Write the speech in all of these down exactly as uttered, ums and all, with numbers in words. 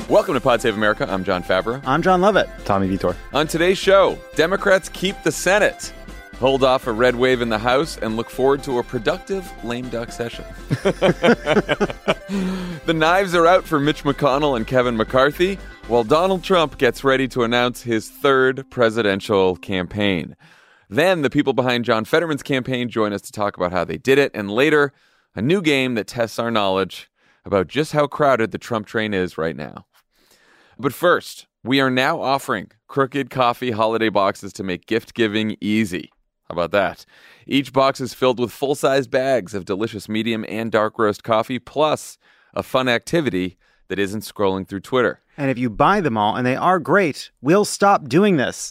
Welcome to Pod Save America. I'm John Favreau. I'm John Lovett. Tommy Vitor. On today's show, Democrats keep the Senate, hold off a red wave in the House, and look forward to a productive lame duck session. The knives are out for Mitch McConnell and Kevin McCarthy, while Donald Trump gets ready to announce his third presidential campaign. Then the people behind John Fetterman's campaign join us to talk about how they did it, and later, a new game that tests our knowledge about just how crowded the Trump train is right now. But first, we are now offering Crooked Coffee holiday boxes to make gift-giving easy. How about that? Each box is filled with full-size bags of delicious medium and dark roast coffee, plus a fun activity that isn't scrolling through Twitter. And if you buy them all, and they are great, we'll stop doing this.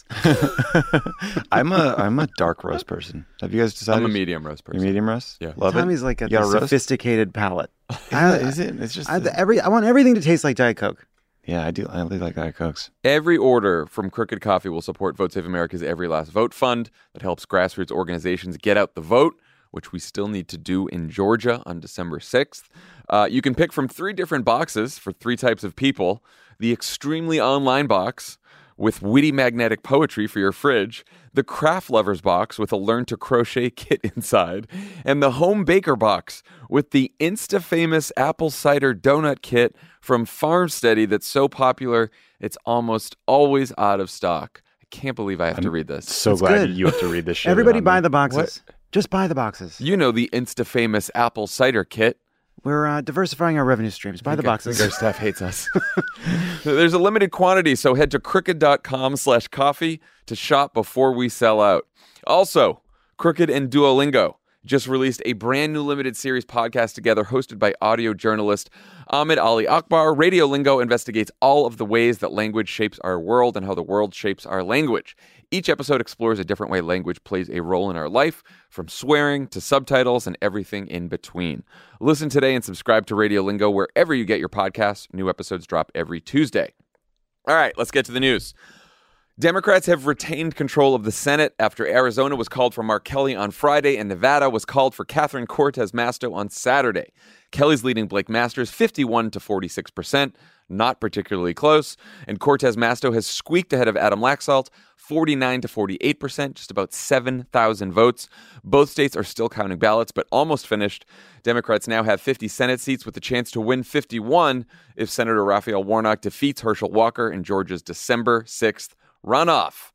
I'm a I'm a dark roast person. Have you guys decided? I'm a medium roast person. You're medium roast? Yeah. Love Tommy's it. like a You got a roast? sophisticated palate. I, is it? It's just I, the- every, I want everything to taste like Diet Coke. yeah. I do. I really like Diet Cokes. Every order from Crooked Coffee will support Vote Save America's Every Last Vote Fund that helps grassroots organizations get out the vote, which we still need to do in Georgia on December sixth. Uh, you can pick from three different boxes for three types of people. The extremely online box with witty magnetic poetry for your fridge, the craft lovers box with a learn to crochet kit inside, and the home baker box with the insta-famous apple cider donut kit from Farmsteady that's so popular it's almost always out of stock. I can't believe I have to read this. So It's glad good. you have to read this shit. Everybody on buy me. the boxes. Just buy the boxes. You know the insta-famous apple cider kit. We're uh, diversifying our revenue streams. Buy the boxes. Our staff hates us. There's a limited quantity, so head to crooked.com slash coffee to shop before we sell out. Also, Crooked and Duolingo just released a brand new limited series podcast together hosted by audio journalist Ahmed Ali Akbar. Radio Lingo investigates all of the ways that language shapes our world and how the world shapes our language. Each episode explores a different way language plays a role in our life, from swearing to subtitles and everything in between. Listen today and subscribe to Radio Lingo wherever you get your podcasts. New episodes drop every Tuesday. All right, let's get to the news. Democrats have retained control of the Senate after Arizona was called for Mark Kelly on Friday and Nevada was called for Catherine Cortez Masto on Saturday. Kelly's leading Blake Masters fifty-one to forty-six percent, not particularly close, and Cortez Masto has squeaked ahead of Adam Laxalt forty-nine to forty-eight percent, just about seven thousand votes. Both states are still counting ballots, but almost finished. Democrats now have fifty Senate seats with a chance to win fifty-one if Senator Raphael Warnock defeats Herschel Walker in Georgia's December sixth runoff.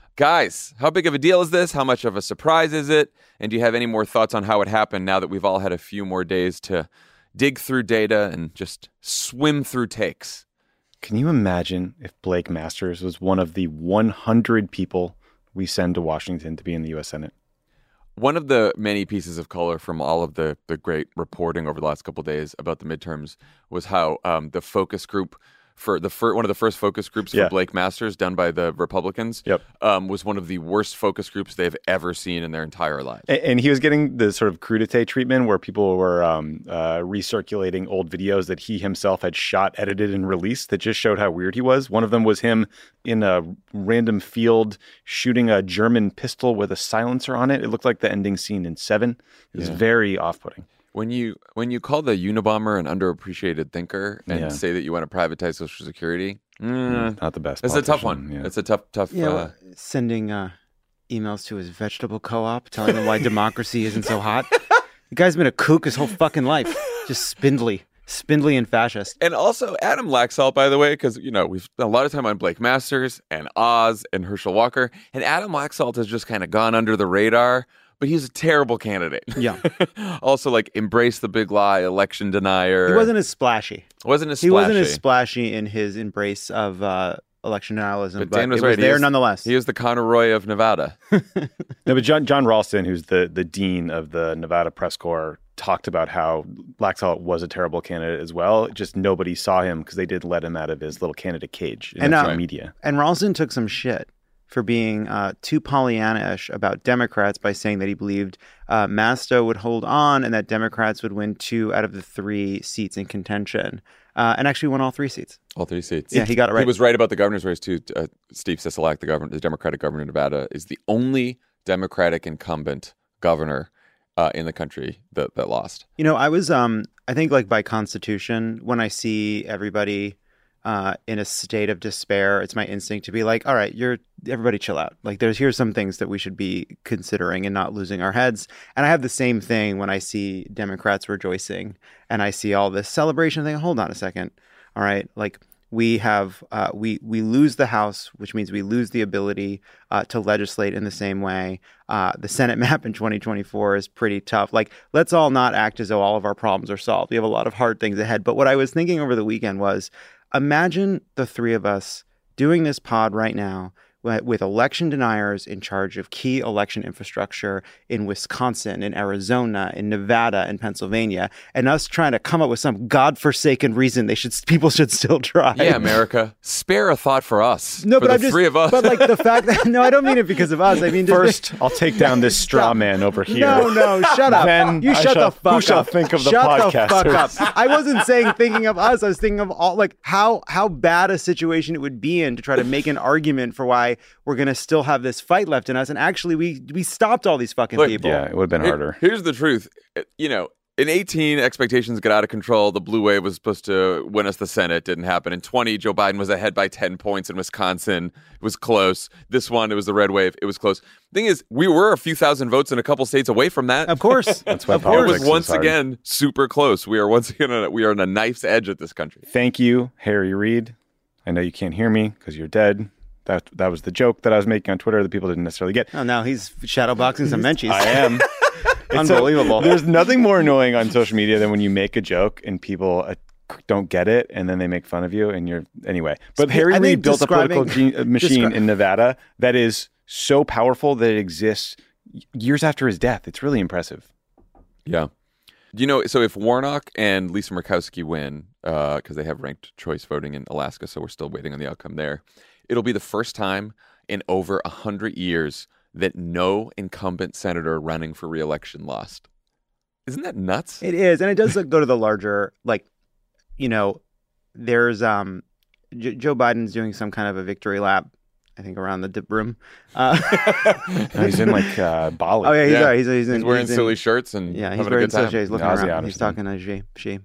Guys, how big of a deal is this? How much of a surprise is it? And do you have any more thoughts on how it happened now that we've all had a few more days to dig through data and just swim through takes? Can you imagine if Blake Masters was one of the one hundred people we send to Washington to be in the U S Senate? One of the many pieces of color from all of the, the great reporting over the last couple of days about the midterms was how um, the focus group for the fir- one of the first focus groups for Yeah. Blake Masters done by the Republicans Yep. um, was one of the worst focus groups they've ever seen in their entire lives. And, and he was getting the sort of crudité treatment where people were um, uh, recirculating old videos that he himself had shot, edited, and released that just showed how weird he was. One of them was him in a random field shooting a German pistol with a silencer on it. It looked like the ending scene in Seven. It was Yeah. very off-putting. When you when you call the Unabomber an underappreciated thinker and Yeah. say that you want to privatize Social Security, mm, Not the best. it's a tough politician, one. yeah. It's a tough, tough. Yeah, uh, well, sending uh, emails to his vegetable co-op telling him why democracy isn't so hot. The guy's been a kook his whole fucking life. Just spindly. Spindly and fascist. And also Adam Laxalt, by the way, because, you know, we've spent a lot of time on Blake Masters and Oz and Herschel Walker. And Adam Laxalt has just kind of gone under the radar, but he's a terrible candidate. Yeah. Also, like, embrace the big lie, election denier. He wasn't as splashy. Wasn't as He splashy. wasn't as splashy in his embrace of uh, election denialism, But but, Dan was it right. was He there is- nonetheless. He is the Conor Roy of Nevada. No, but John John Ralston, who's the the dean of the Nevada Press Corps, talked about how Laxalt was a terrible candidate as well. Just nobody saw him because they didn't let him out of his little candidate cage in And, the uh, media. And Ralston took some shit for being uh, too Pollyanna-ish about Democrats by saying that he believed uh, Masto would hold on and that Democrats would win two out of the three seats in contention, uh, and actually won all three seats. All three seats. Yeah, he got it right. He was right about the governor's race, too. Uh, Steve Sisolak, the governor, the Democratic governor of Nevada, is the only Democratic incumbent governor uh, in the country that, that lost. You know, I was, um, I think, like by constitution, when I see everybody uh, in a state of despair, it's my instinct to be like, all right, you're everybody chill out. Like there's here's some things that we should be considering and not losing our heads. And I have the same thing when I see Democrats rejoicing and I see all this celebration thing. Hold on a second. All right. Like we have uh, we we lose the House, which means we lose the ability uh, to legislate in the same way. Uh, the Senate map in twenty twenty-four is pretty tough. Like, let's all not act as though all of our problems are solved. We have a lot of hard things ahead. But what I was thinking over the weekend was, imagine the three of us doing this pod right now with election deniers in charge of key election infrastructure in Wisconsin, in Arizona, in Nevada, and Pennsylvania, and us trying to come up with some godforsaken reason they should people should still try. Yeah, America, spare a thought for us. No, for but the I'm just, three of us. But like the fact that no, I don't mean it because of us. I mean just, First, I'll take down this straw man over here. No, no, shut up. Then you I shut shall- the fuck who shall up. think of the shut podcasters? the fuck up. I wasn't saying thinking of us. I was thinking of all like how how bad a situation it would be in to try to make an argument for why we're gonna still have this fight left in us. And actually, we we stopped all these fucking Look, people. Yeah, it would have been Here- harder. Here's the truth. You know, in eighteen, expectations got out of control. The blue wave was supposed to win us the Senate. Didn't happen. In twenty, Joe Biden was ahead by ten points in Wisconsin. It was close. This one, it was the red wave. It was close. Thing is, we were a few thousand votes in a couple states away from that. Of course. That's why Of It course. politics was is once hard. again super close. We are once again on a, we are on a knife's edge at this country. Thank you, Harry Reid. I know you can't hear me because you're dead. That that was the joke that I was making on Twitter that people didn't necessarily get. Oh, now he's shadowboxing some menchies. I am. It's a- Unbelievable. there's nothing more annoying on social media than when you make a joke and people uh, don't get it, and then they make fun of you, and you're anyway. But Harry I think Reid built a political describing- gene, uh, machine descri- in Nevada that is so powerful that it exists years after his death. It's really impressive. Yeah. You know, so if Warnock and Lisa Murkowski win, because uh, they have ranked choice voting in Alaska, so we're still waiting on the outcome there, it'll be the first time in over one hundred years that no incumbent senator running for re-election lost. Isn't that nuts? It is, and it does go to the larger, like, you know, there's um, J- Joe Biden's doing some kind of a victory lap, I think, around the dip room. Uh, No, he's in like uh, Bali. oh yeah, he's Yeah. all right. He's, he's, in, He's wearing he's in- silly shirts and Yeah, he's having a wearing good time. silly. He's looking Ozzy around. He's Anderson. talking to she, she.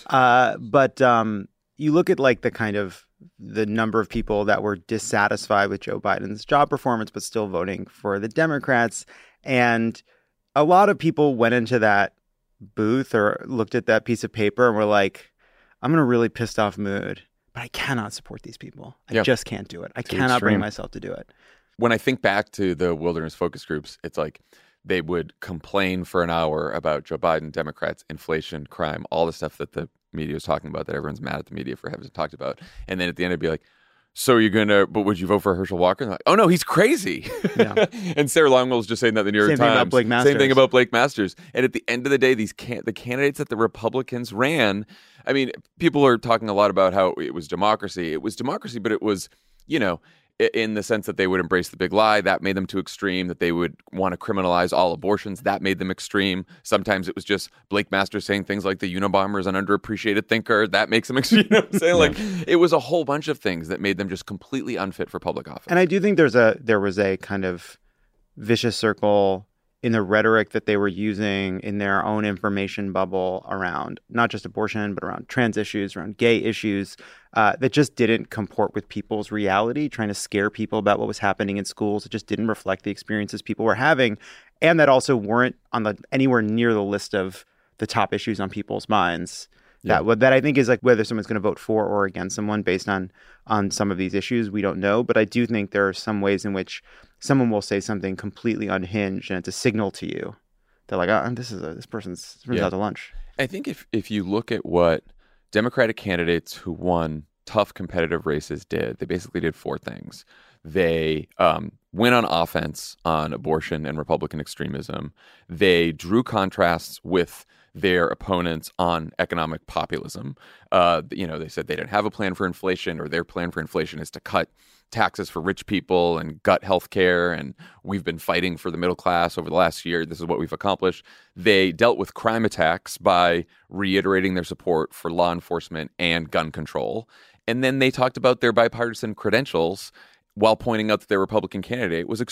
Uh, but um, you look at like the kind of the number of people that were dissatisfied with Joe Biden's job performance, but still voting for the Democrats, and a lot of people went into that booth or looked at that piece of paper and were like, "I'm in a really pissed off mood, but I cannot support these people. I Yeah. just can't do it. I Too cannot bring extreme. myself to do it." When I think back to the wilderness focus groups, it's like they would complain for an hour about Joe Biden, Democrats, inflation, crime, all the stuff that the media is talking about that everyone's mad at the media for having talked about. And then at the end, it'd be like, so you're going to, but would you vote for Herschel Walker? And like, oh, no, he's crazy. Yeah. And Sarah Longwell was just saying that in the New York Same thing Times. about Blake Same thing Masters. about Blake Masters. And at the end of the day, these can- the candidates that the Republicans ran, I mean, people are talking a lot about how it was democracy. It was democracy, but it was, you know, i- in the sense that they would embrace the big lie, that made them too extreme, that they would want to criminalize all abortions, that made them extreme. Sometimes it was just Blake Masters saying things like the Unabomber is an underappreciated thinker, that makes them extreme. You know what I'm saying? Like, it was a whole bunch of things that made them just completely unfit for public office. And I do think there's a there was a kind of vicious circle in the rhetoric that they were using in their own information bubble around not just abortion, but around trans issues, around gay issues, uh, that just didn't comport with people's reality, trying to scare people about what was happening in schools. It just didn't reflect the experiences people were having, and that also weren't on the anywhere near the list of the top issues on people's minds. Yeah. That what that I think is like whether someone's going to vote for or against someone based on on some of these issues, we don't know. But I do think there are some ways in which someone will say something completely unhinged, and it's a signal to you. They're like, oh, this is a, this person's, this person's Yeah. out to lunch. I think if, if you look at what Democratic candidates who won tough competitive races did, they basically did four things. They um, went on offense on abortion and Republican extremism. They drew contrasts with their opponents on economic populism. Uh, you know, they said they didn't have a plan for inflation, or their plan for inflation is to cut taxes for rich people and gut health care. And we've been fighting for the middle class over the last year. This is what we've accomplished. They dealt with crime attacks by reiterating their support for law enforcement and gun control. And then they talked about their bipartisan credentials while pointing out that their Republican candidate was extreme.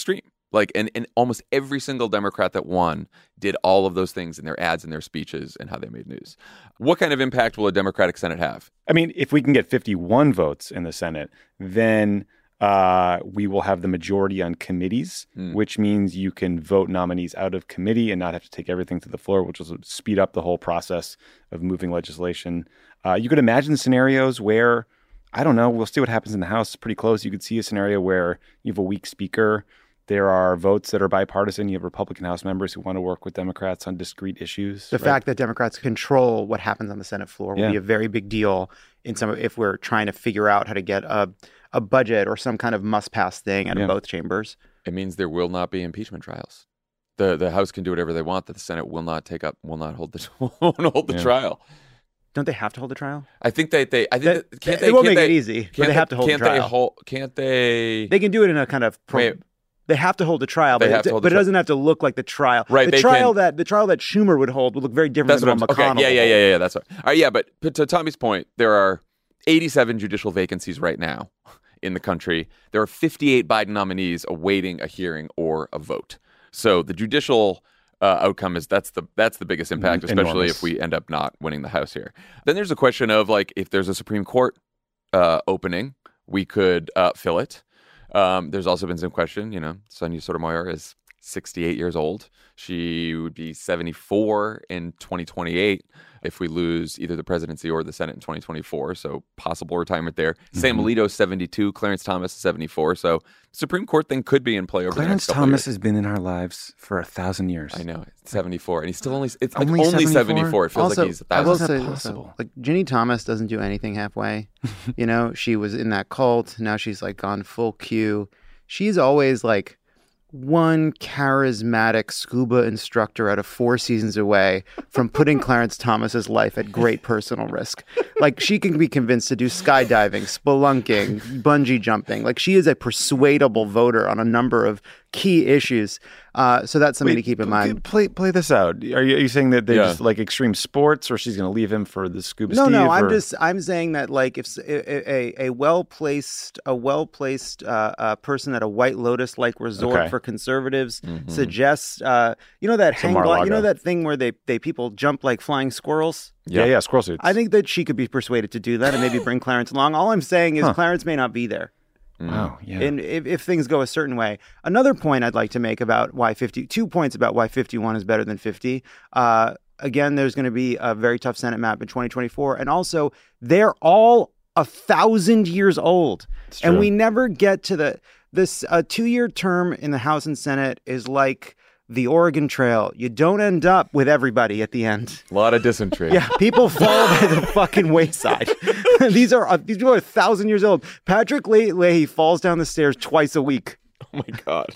Like, and, and almost every single Democrat that won did all of those things in their ads and their speeches and how they made news. What kind of impact will a Democratic Senate have? I mean, if we can get fifty-one votes in the Senate, then uh, we will have the majority on committees, mm. which means you can vote nominees out of committee and not have to take everything to the floor, which will speed up the whole process of moving legislation. Uh, you could imagine scenarios where, I don't know, we'll see what happens in the House. It's pretty close. You could see a scenario where you have a weak speaker. There are votes that are bipartisan. You have Republican House members who want to work with Democrats on discrete issues. The right? fact that Democrats control what happens on the Senate floor will yeah. be a very big deal in some if we're trying to figure out how to get a a budget or some kind of must-pass thing out of yeah. both chambers. It means there will not be impeachment trials. The the House can do whatever they want. That the Senate will not take up, will not hold the won't hold the yeah. trial. Don't they have to hold a trial? I think they they I think That, that, can't they, they won't can't make they, it easy, but can't they have to hold can't a trial. They hold, can't they? They can do it in a kind of pro- Wait. They have to hold a trial, They but, have it, to hold but the it tri- doesn't have to look like the trial. Right, The they trial can- that the trial that Schumer would hold would look very different That's than what what I'm McConnell. okay. Yeah, yeah, will yeah, hold. yeah, yeah. That's right. All right, yeah, but, but to Tommy's point, there are eighty-seven judicial vacancies right now in the country. There are fifty-eight Biden nominees awaiting a hearing or a vote. So the judicial uh, outcome is that's the that's the biggest impact, especially Enormous. if we end up not winning the House here. Then there's a question of like if there's a Supreme Court uh, opening, we could uh, fill it. Um, there's also been some question, you know, Sonia Sotomayor is sixty-eight years old. She would be seventy-four in twenty twenty-eight if we lose either the presidency or the Senate in twenty twenty-four. So possible retirement there. Mm-hmm. Sam Alito, seventy-two. Clarence Thomas is seventy-four. So Supreme Court thing could be in play over Clarence the next couple Thomas of years. has been in our lives for a thousand years. I know. It's seventy-four. And he's still only, it's like Only only seventy-four? seventy-four. It feels Also, like he's a I will thousand. say, that also, possible? like Ginny Thomas doesn't do anything halfway. You know, she was in that cult. Now she's like gone full Q. She's always like one charismatic scuba instructor out of four seasons away from putting Clarence Thomas's life at great personal risk. Like she can be convinced to do skydiving, spelunking, bungee jumping. Like she is a persuadable voter on a number of key issues. Uh, so that's something Wait, to keep in p- mind. Play play this out. Are you, are you saying that they Yeah. just like extreme sports, or she's going to leave him for the scuba? No, Steve, no. I'm or- just I'm saying that like if s- a a, a well placed a well placed uh, uh, person at a White Lotus like resort Okay. for conservatives Mhm. suggests uh, you know that So hang glide, you Mar-a-Lago. know that thing where they they people jump like flying squirrels. yeah, yeah, squirrel suits. I think that she could be persuaded to do that and maybe bring Clarence along. All I'm saying is Huh. Clarence may not be there. Wow, yeah. And if, if things go a certain way. Another point I'd like to make about why fifty, two points about why fifty-one is better than fifty. Uh, again, there's going to be a very tough Senate map in twenty twenty-four. And also, they're all a thousand years old. It's And true. we never get to the, this uh, two-year term in the House and Senate is like the Oregon Trail. You don't end up with everybody at the end. A lot of dysentery. Yeah, people fall by the fucking wayside. these are uh, these people are a thousand years old. Patrick Le- Leahy falls down the stairs twice a week. Oh my God.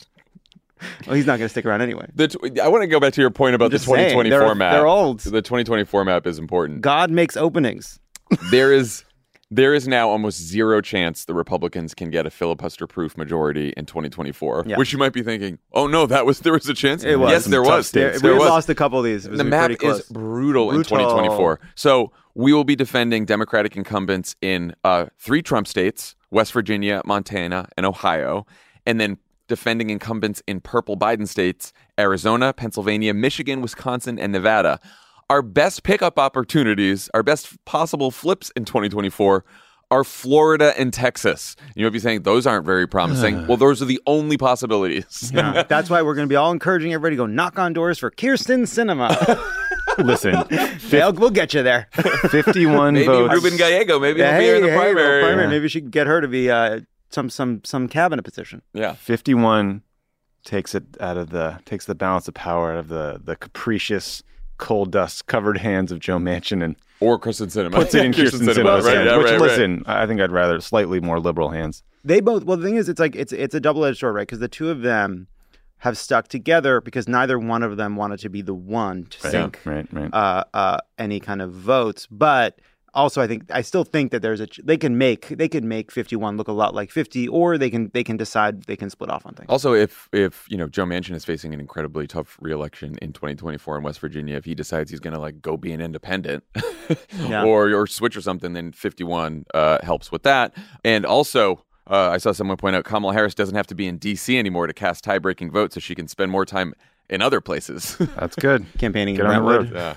Well, he's not going to stick around anyway. The tw- I want to go back to your point about the just saying, twenty twenty-four they're- map. they're old. The twenty twenty-four map is important. God makes openings. there is there is now almost zero chance the Republicans can get a filibuster-proof majority in twenty twenty-four. Yeah. Which you might be thinking, oh no, that was there was a chance. It was. Yes, Some there tough was. states. There we was. lost a couple of these. It was The pretty map close. is brutal, in Brutal. twenty twenty-four. So we will be defending Democratic incumbents in uh, three Trump states, West Virginia, Montana, and Ohio, and then defending incumbents in purple Biden states, Arizona, Pennsylvania, Michigan, Wisconsin, and Nevada. Our best pickup opportunities, our best possible flips in twenty twenty-four are Florida and Texas. You might be saying those aren't very promising. Well, those are the only possibilities. Yeah. That's why we're going to be all encouraging everybody to go knock on doors for Kirsten Cinema. Listen, They'll- we'll get you there. fifty-one Maybe votes. Ruben Gallego. Maybe he'll be hey, here in the hey, little primary. primary. Yeah. Maybe she could get her to be uh, some some some cabinet position. Yeah. fifty-one takes it out of the takes the balance of power out of the the capricious coal dust covered hands of Joe Manchin and Or Kristen Sinema. puts it in Kirsten Sinema's right, hands. yeah, Which, right, right. listen, I think I'd rather slightly more liberal hands. They both. Well, the thing is, it's like it's it's a double edged sword, right? Because the two of them have stuck together because neither one of them wanted to be the one to Right, sink right, right. uh, uh, any kind of votes. But also, I think I still think that there's a ch- they can make they can make fifty-one look a lot like fifty, or they can they can decide they can split off on things. Also, if if you know Joe Manchin is facing an incredibly tough reelection in twenty twenty-four in West Virginia, if he decides he's going to like go be an independent Yeah. or or switch or something, then fifty-one uh, helps with that. And also, uh, I saw someone point out Kamala Harris doesn't have to be in D C anymore to cast tie-breaking votes, so she can spend more time in other places. That's good. Campaigning Get in on the Brentwood. road.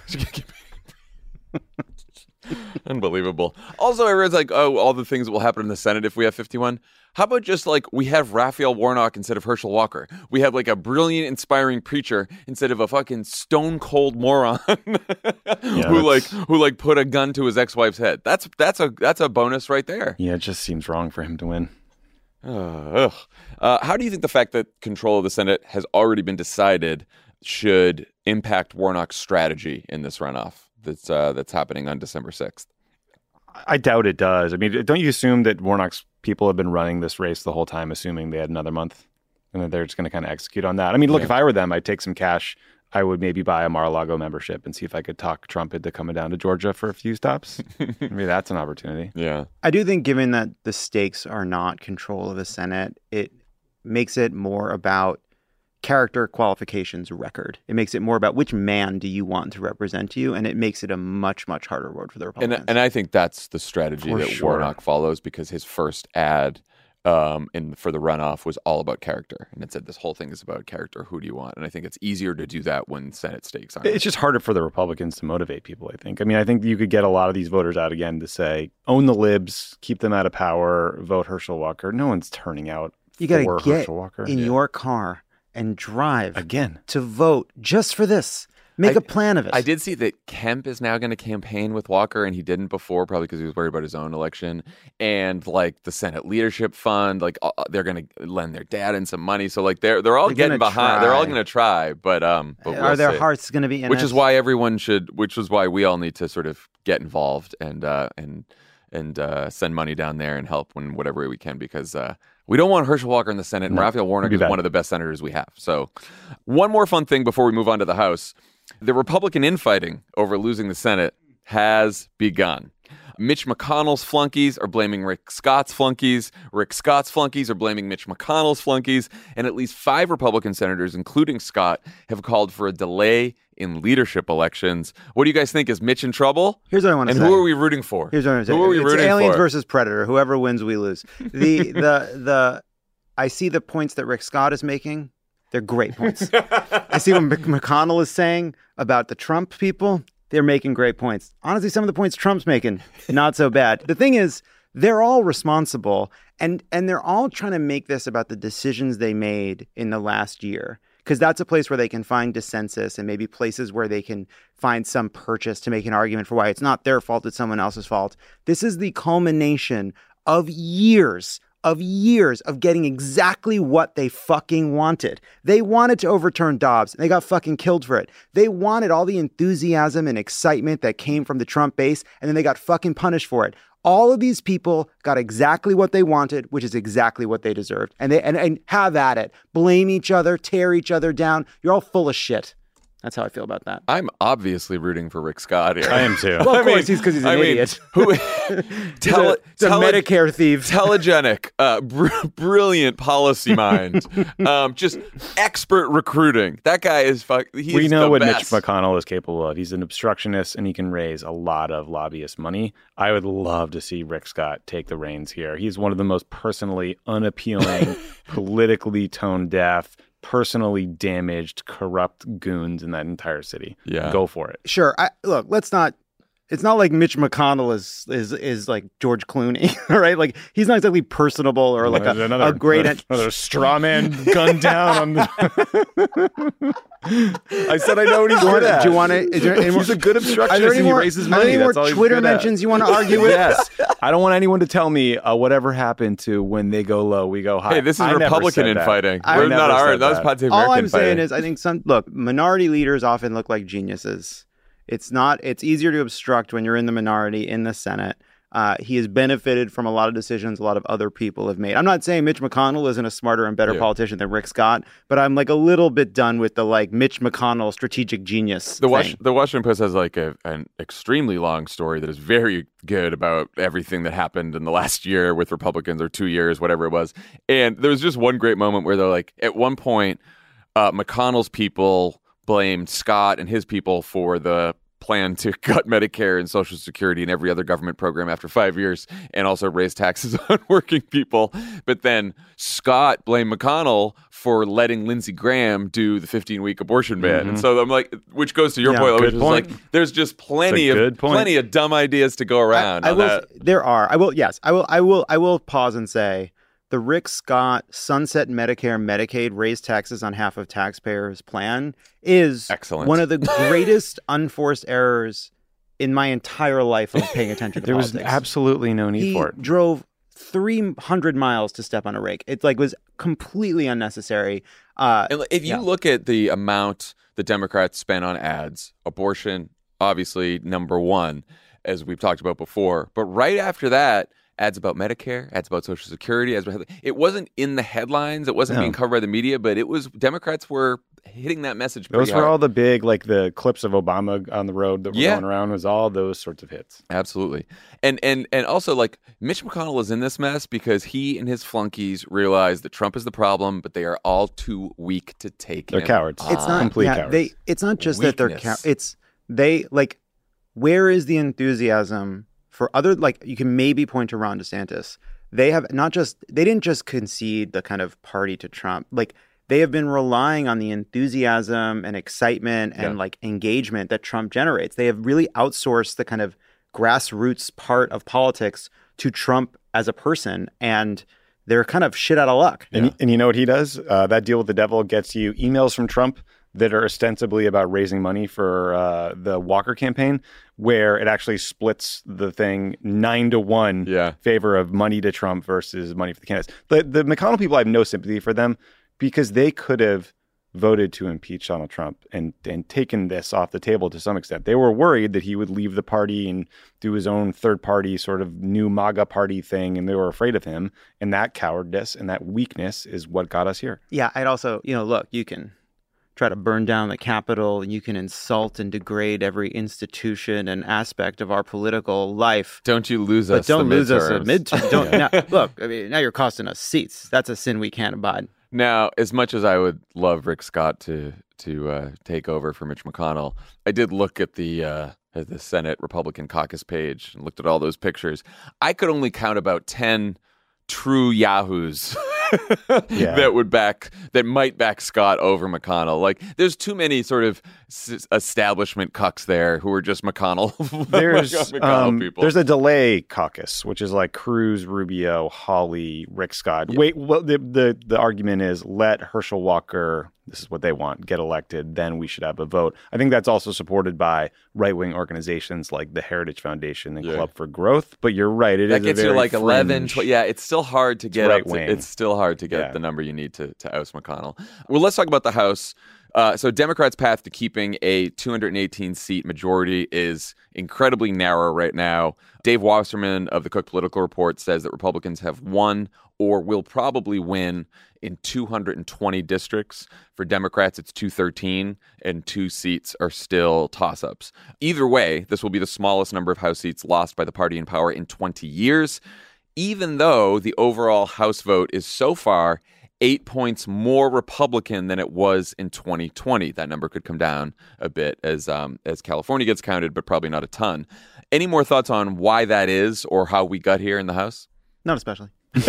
Yeah. Unbelievable. Also, everyone's like, oh, all the things that will happen in the Senate if we have fifty-one. How about just like we have Raphael Warnock instead of Herschel Walker? We have like a brilliant, inspiring preacher instead of a fucking stone cold moron Yeah, who like that's- who like put a gun to his ex-wife's head. That's that's a that's a bonus right there. Yeah, it just seems wrong for him to win. Uh, ugh. Uh, how do you think the fact that control of the Senate has already been decided should impact Warnock's strategy in this runoff that's uh, that's happening on December sixth? I doubt it does. I mean, don't you assume that Warnock's people have been running this race the whole time, assuming they had another month, and that they're just going to kind of execute on that? I mean, look, Yeah. if I were them, I'd take some cash. I would maybe buy a Mar-a-Lago membership and see if I could talk Trump into coming down to Georgia for a few stops. Maybe that's an opportunity. Yeah. I do think, given that the stakes are not control of the Senate, it makes it more about character, qualifications, record. It makes it more about which man do you want to represent you, and it makes it a much, much harder road for the Republicans. And and I think that's the strategy For that sure. Warnock follows, because his first ad um, in for the runoff was all about character, and it said this whole thing is about character. Who do you want? And I think it's easier to do that when Senate stakes aren't. It's just harder for the Republicans to motivate people, I think. I mean, I think you could get a lot of these voters out again to say, own the libs, keep them out of power, vote Herschel Walker. No one's turning out you got for to get Herschel Walker. in Yeah. your car and drive Again. to vote just for this. Make I- a plan of it. I did see that Kemp is now going to campaign with Walker, and he didn't before, probably because he was worried about his own election. And like the Senate Leadership Fund, like uh, they're going to lend their dad in some money. So like they're they're all They're getting gonna behind. They're all try. going to try, but um, but Are we'll their see. hearts going to be in Which it? is why everyone should. Which is why we all need to sort of get involved and uh, and and uh, send money down there and help when whatever way we can, because uh, we don't want Herschel Walker in the Senate, and No, Raphael Warnock be is bad. one of the best senators we have. So, one more fun thing before we move on to the House: the Republican infighting over losing the Senate has begun. Mitch McConnell's flunkies are blaming Rick Scott's flunkies. Rick Scott's flunkies are blaming Mitch McConnell's flunkies. And at least five Republican senators, including Scott, have called for a delay in leadership elections. What do you guys think? Is Mitch in trouble? Here's what I want to And say. who are we rooting for? Here's what I'm saying. Who are we it's rooting aliens for? versus Predator. Whoever wins, we lose. The the the I see the points that Rick Scott is making. They're great points. I see what Mc- McConnell is saying about the Trump people. They're making great points. Honestly, some of the points Trump's making, not so bad. The thing is, they're all responsible, and and they're all trying to make this about the decisions they made in the last year, because that's a place where they can find dissensus and maybe places where they can find some purchase to make an argument for why it's not their fault, it's someone else's fault. This is the culmination of years of years of getting exactly what they fucking wanted. They wanted to overturn Dobbs, and they got fucking killed for it. They wanted all the enthusiasm and excitement that came from the Trump base, and then they got fucking punished for it. All of these people got exactly what they wanted, which is exactly what they deserved. And they and, and have at it. Blame each other, tear each other down. You're all full of shit. That's how I feel about that. I'm obviously rooting for Rick Scott here. I am too. Well, of I mean- course, he's because he's an I mean, idiot. who? He's tele, a, he's a tele- Medicare thief. telegenic, uh, br- brilliant policy mind, um, just expert recruiting. That guy is fuck. He's we know the what best. Mitch McConnell is capable of. He's an obstructionist, and he can raise a lot of lobbyist money. I would love to see Rick Scott take the reins here. He's one of the most personally unappealing, politically tone deaf, personally damaged, corrupt goons in that entire city. Yeah. Go for it. Sure. I, look, let's not. It's not like Mitch McConnell is is is like George Clooney, right? Like he's not exactly personable or like a, There's another, a great. another straw man gunned down on the. I said I know what he's Do you good want- at. do you want to? Is there any more, He's a good are there obstructionist any and he more, raises are there money. any more That's all he's Twitter good at. mentions you want to argue with? Yes. I don't want anyone to tell me uh, whatever happened to when they go low, we go high. Hey, this is I never Republican said that. infighting. I We're never not our. said That was that. Pod Save All American I'm saying fighting. is, I think some look minority leaders often look like geniuses. It's not. It's easier to obstruct when you're in the minority in the Senate. Uh, he has benefited from a lot of decisions a lot of other people have made. I'm not saying Mitch McConnell isn't a smarter and better Yeah. politician than Rick Scott, but I'm like a little bit done with the like Mitch McConnell strategic genius The, thing. Was- the Washington Post has like a, an extremely long story that is very good about everything that happened in the last year with Republicans, or two years, whatever it was. And there was just one great moment where they're like, at one point, uh, McConnell's people blamed Scott and his people for the plan to cut Medicare and Social Security and every other government program after five years and also raise taxes on working people. But then Scott blamed McConnell for letting Lindsey Graham do the fifteen-week abortion ban. Mm-hmm. And so I'm like, which goes to your Yeah, point, good which is point. like, there's just plenty of good point. plenty of dumb ideas to go around. I, I on will. that. There are. I will. Yes. I will. I will. I will pause and say the Rick Scott sunset Medicare, Medicaid, raise taxes on half of taxpayers plan is Excellent. one of the greatest unforced errors in my entire life of paying attention to There was politics. absolutely no need he for it. drove three hundred miles to step on a rake. It like was completely unnecessary. Uh, And if you yeah. look at the amount the Democrats spent on ads, abortion, obviously number one, as we've talked about before. But right after that, ads about Medicare, ads about Social Security. Ads about, it wasn't in the headlines. It wasn't No. being covered by the media, but it was Democrats were hitting that message pretty Those were hard. all the big, like the clips of Obama on the road that were Yeah. going around, was all those sorts of hits. Absolutely. And and and also like Mitch McConnell is in this mess because he and his flunkies realize that Trump is the problem, but they are all too weak to take They're him cowards. on. it's not complete yeah, cowards. They. It's not just that they're. Weakness. Cow- it's they like. Where is the enthusiasm for other? Like you can maybe point to Ron DeSantis. They have not just. They didn't just concede the kind of party to Trump. Like they have been relying on the enthusiasm and excitement and Yeah. like engagement that Trump generates. They have really outsourced the kind of grassroots part of politics to Trump as a person, and they're kind of shit out of luck. And, and you know what he does? Uh, that deal with the devil gets you emails from Trump that are ostensibly about raising money for uh, the Walker campaign, where it actually splits the thing nine to one Yeah. favor of money to Trump versus money for the candidates. The, the McConnell people, I have no sympathy for them because they could have voted to impeach Donald Trump and, and taken this off the table to some extent. They were worried that he would leave the party and do his own third party sort of new MAGA party thing, and they were afraid of him. And that cowardice and that weakness is what got us here. Yeah, I'd also, you know, look, you can try to burn down the Capitol, and you can insult and degrade every institution and aspect of our political life. Don't you lose But us don't the lose us at midterms. midterm. Don't now, look. I mean, now you're costing us seats. That's a sin we can't abide. Now, as much as I would love Rick Scott to to uh, take over for Mitch McConnell, I did look at the uh, at the Senate Republican caucus page and looked at all those pictures. I could only count about ten true yahoos Yeah. that would back that might back Scott over McConnell. Like, there's too many sort of s- establishment cucks there who are just McConnell. There's McConnell um, people. there's a delay caucus, which is like Cruz, Rubio, Hawley, Rick Scott. Wait, well, the, the the argument is let Herschel Walker. This is what they want. Get elected, then we should have a vote. I think that's also supported by right wing organizations like the Heritage Foundation and Yeah. Club for Growth. But you're right; it that is a gets you very like eleven, fringe- twelve. Yeah, it's still hard to get right up to, wing. it's still hard to get Yeah. the number you need to, to oust McConnell. Well, let's talk about the House. Uh, so Democrats' path to keeping a two hundred eighteen seat majority is incredibly narrow right now. Dave Wasserman of the Cook Political Report says that Republicans have won or will probably win in two hundred twenty districts. For Democrats, it's two thirteen, and two seats are still toss-ups. Either way, this will be the smallest number of House seats lost by the party in power in twenty years, even though the overall House vote is so far eight points more Republican than it was in twenty twenty. That number could come down a bit as um, as California gets counted, but probably not a ton. Any more thoughts on why that is or how we got here in the House? Not especially.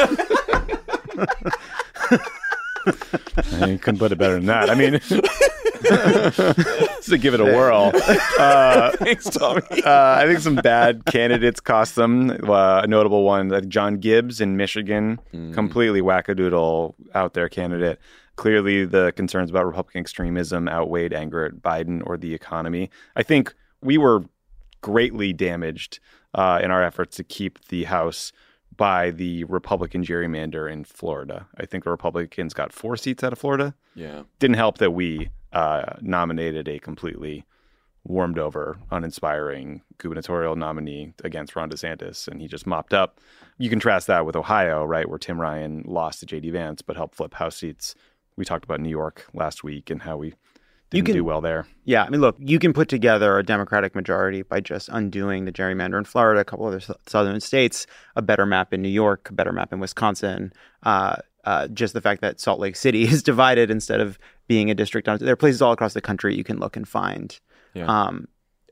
I couldn't put it better than that. I mean, just to give it a whirl. Uh, Thanks, Tommy. uh, I think some bad candidates cost them. Uh, a notable one, like John Gibbs in Michigan, completely wackadoodle out there candidate. Clearly, the concerns about Republican extremism outweighed anger at Biden or the economy. I think we were greatly damaged uh, in our efforts to keep the House by the Republican gerrymander in Florida. I think the Republicans got four seats out of Florida. Yeah. Didn't help that we uh, nominated a completely warmed over, uninspiring gubernatorial nominee against Ron DeSantis, and he just mopped up. You contrast that with Ohio, right, where Tim Ryan lost to J D Vance but helped flip House seats. We talked about New York last week and how we didn't can- do well there. Yeah, I mean, look, you can put together a Democratic majority by just undoing the gerrymander in Florida, a couple other s- southern states, a better map in New York, a better map in Wisconsin. Uh, uh, just the fact that Salt Lake City is divided instead of being a district. There are places all across the country you can look and find. Yeah. Um,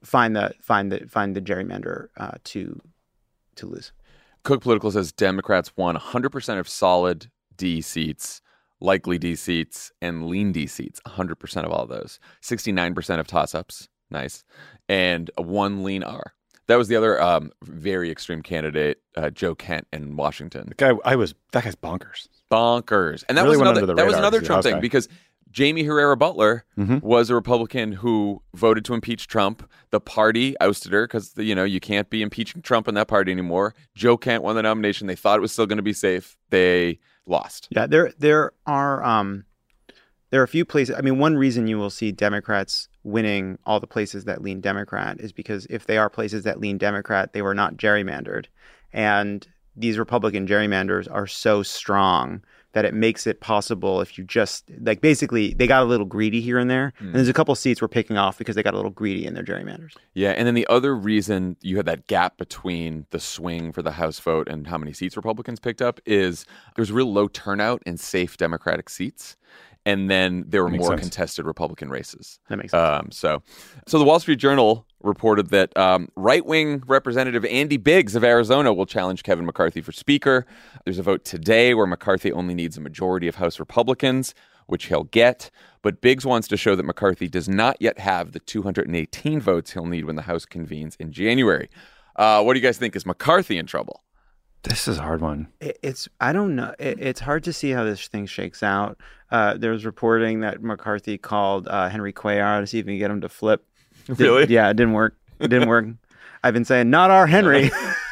find the find the find the gerrymander uh, to to lose. Cook Political says Democrats won one hundred percent of solid D seats, likely D seats, and lean D seats. one hundred percent of all of those. sixty-nine percent of toss-ups. Nice. And a one lean R. That was the other um, very extreme candidate, uh, Joe Kent in Washington. The guy, I was that guy's bonkers. Bonkers. And that Really was went another under the that was radar, another the Trump House thing guy. because Jamie Herrera Butler Mhm. was a Republican who voted to impeach Trump. The party ousted her because, you know, you can't be impeaching Trump in that party anymore. Joe Kent won the nomination. They thought it was still going to be safe. They lost. Yeah, there there are um, there are a few places. I mean, one reason you will see Democrats winning all the places that lean Democrat is because if they are places that lean Democrat, they were not gerrymandered, and these Republican gerrymanders are so strong that it makes it possible if you just like basically they got a little greedy here and there. Mm. And there's a couple seats we're picking off because they got a little greedy in their gerrymanders. Yeah, and then the other reason you had that gap between the swing for the House vote and how many seats Republicans picked up is there was real low turnout in safe Democratic seats. And then there were Makes more sense. contested Republican races. That makes sense. Um, so, so the Wall Street Journal reported that um, right-wing Representative Andy Biggs of Arizona will challenge Kevin McCarthy for Speaker. There's a vote today where McCarthy only needs a majority of House Republicans, which he'll get. But Biggs wants to show that McCarthy does not yet have the two hundred eighteen votes he'll need when the House convenes in January. Uh, what do you guys think? Is McCarthy in trouble? This is a hard one. It- It's I don't know. It, it's hard to see how this thing shakes out. Uh, there was reporting that McCarthy called uh, Henry Cuellar to see if he could get him to flip. Did- Really? yeah, it didn't work. It didn't work. I've been saying not our Henry.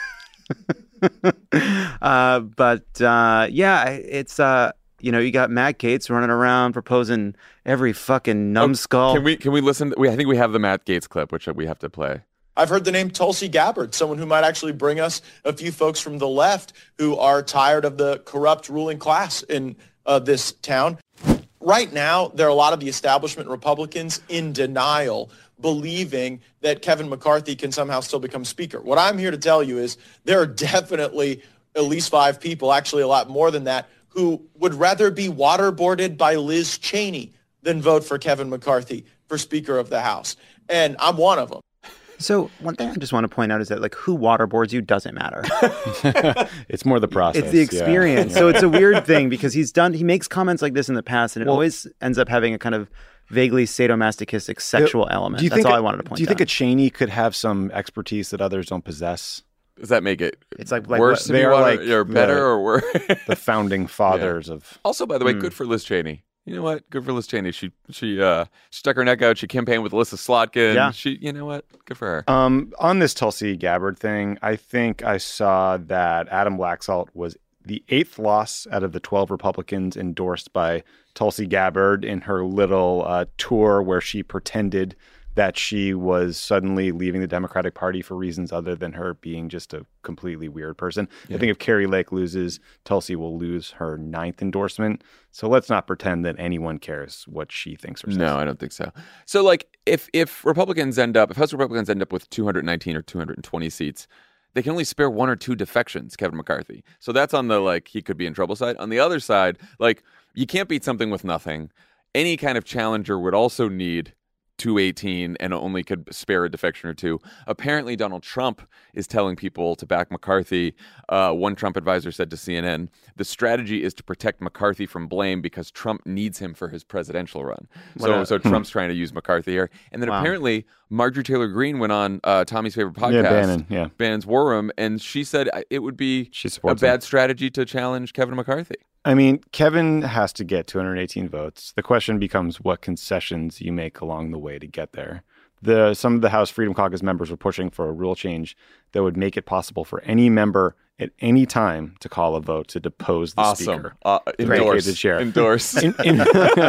uh, but uh, yeah, it's uh, you know you got Matt Gaetz running around proposing every fucking numbskull. Can we can we listen? We I think we have the Matt Gaetz clip, which we have to play. I've heard the name Tulsi Gabbard, someone who might actually bring us a few folks from the left who are tired of the corrupt ruling class in uh, this town. Right now, there are a lot of the establishment Republicans in denial, believing that Kevin McCarthy can somehow still become Speaker. What I'm here to tell you is there are definitely at least five people, actually a lot more than that, who would rather be waterboarded by Liz Cheney than vote for Kevin McCarthy for Speaker of the House. And I'm one of them. So one thing I just want to point out is that like who waterboards you doesn't matter. It's more the process. It's the yeah. experience. Yeah. So it's a weird thing because he's done he makes comments like this in the past and it Well- always ends up having a kind of vaguely sadomasochistic sexual element. Do you That's think all a- I wanted to point Do you think out. a Cheney could have some expertise that others don't possess? Does that make it It's like- like worse what- to they be are water, like or better the- or worse? The founding fathers of. Also, by the way, Hmm. good for Liz Cheney. You know what? Good for Liz Cheney. She she uh stuck her neck out. She campaigned with Alyssa Slotkin. Yeah. She you know what? Good for her. Um, on this Tulsi Gabbard thing, I think I saw that Adam Laxalt was the eighth loss out of the twelve Republicans endorsed by Tulsi Gabbard in her little uh, tour where she pretended that she was suddenly leaving the Democratic Party for reasons other than her being just a completely weird person. I think if Carrie Lake loses, Tulsi will lose her ninth endorsement. So let's not pretend that anyone cares what she thinks or says. No, I don't think so. So, like, if if Republicans end up, if House Republicans end up with two hundred nineteen or two hundred twenty seats, they can only spare one or two defections, Kevin McCarthy. So that's on the, like, he could be in trouble side. On the other side, like, you can't beat something with nothing. Any kind of challenger would also need two eighteen and only could spare a defection or two. Apparently, Donald Trump is telling people to back McCarthy. Uh, one Trump advisor said to C N N, the strategy is to protect McCarthy from blame because Trump needs him for his presidential run. What So, a- so Trump's trying to use McCarthy here. And then Wow. apparently, Marjorie Taylor Greene went on uh, Tommy's favorite podcast, Yeah, Bannon, yeah. Bannon's War Room, and she said uh, it would be She a supports bad him. strategy to challenge Kevin McCarthy. I mean, Kevin has to get two hundred eighteen votes. The question becomes what concessions you make along the way to get there. The some of the House Freedom Caucus members were pushing for a rule change that would make it possible for any member at any time to call a vote to depose the Awesome. speaker. Uh, Vacate endorse. the chair. Endorse. In, in,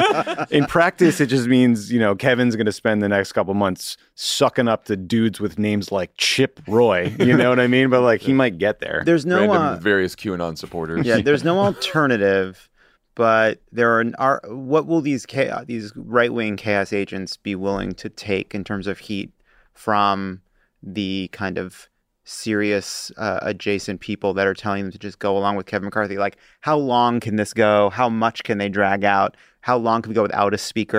in practice, it just means, you know, Kevin's going to spend the next couple months sucking up to dudes with names like Chip Roy. You know what I mean? But like, he might get there. There's no Random uh, various QAnon supporters. yeah, there's no alternative, but there are, are what will these chaos, these right-wing chaos agents be willing to take in terms of heat from the kind of serious uh, adjacent people that are telling them to just go along with Kevin McCarthy? Like, how long can this go? How much can they drag out? How long can we go without a speaker?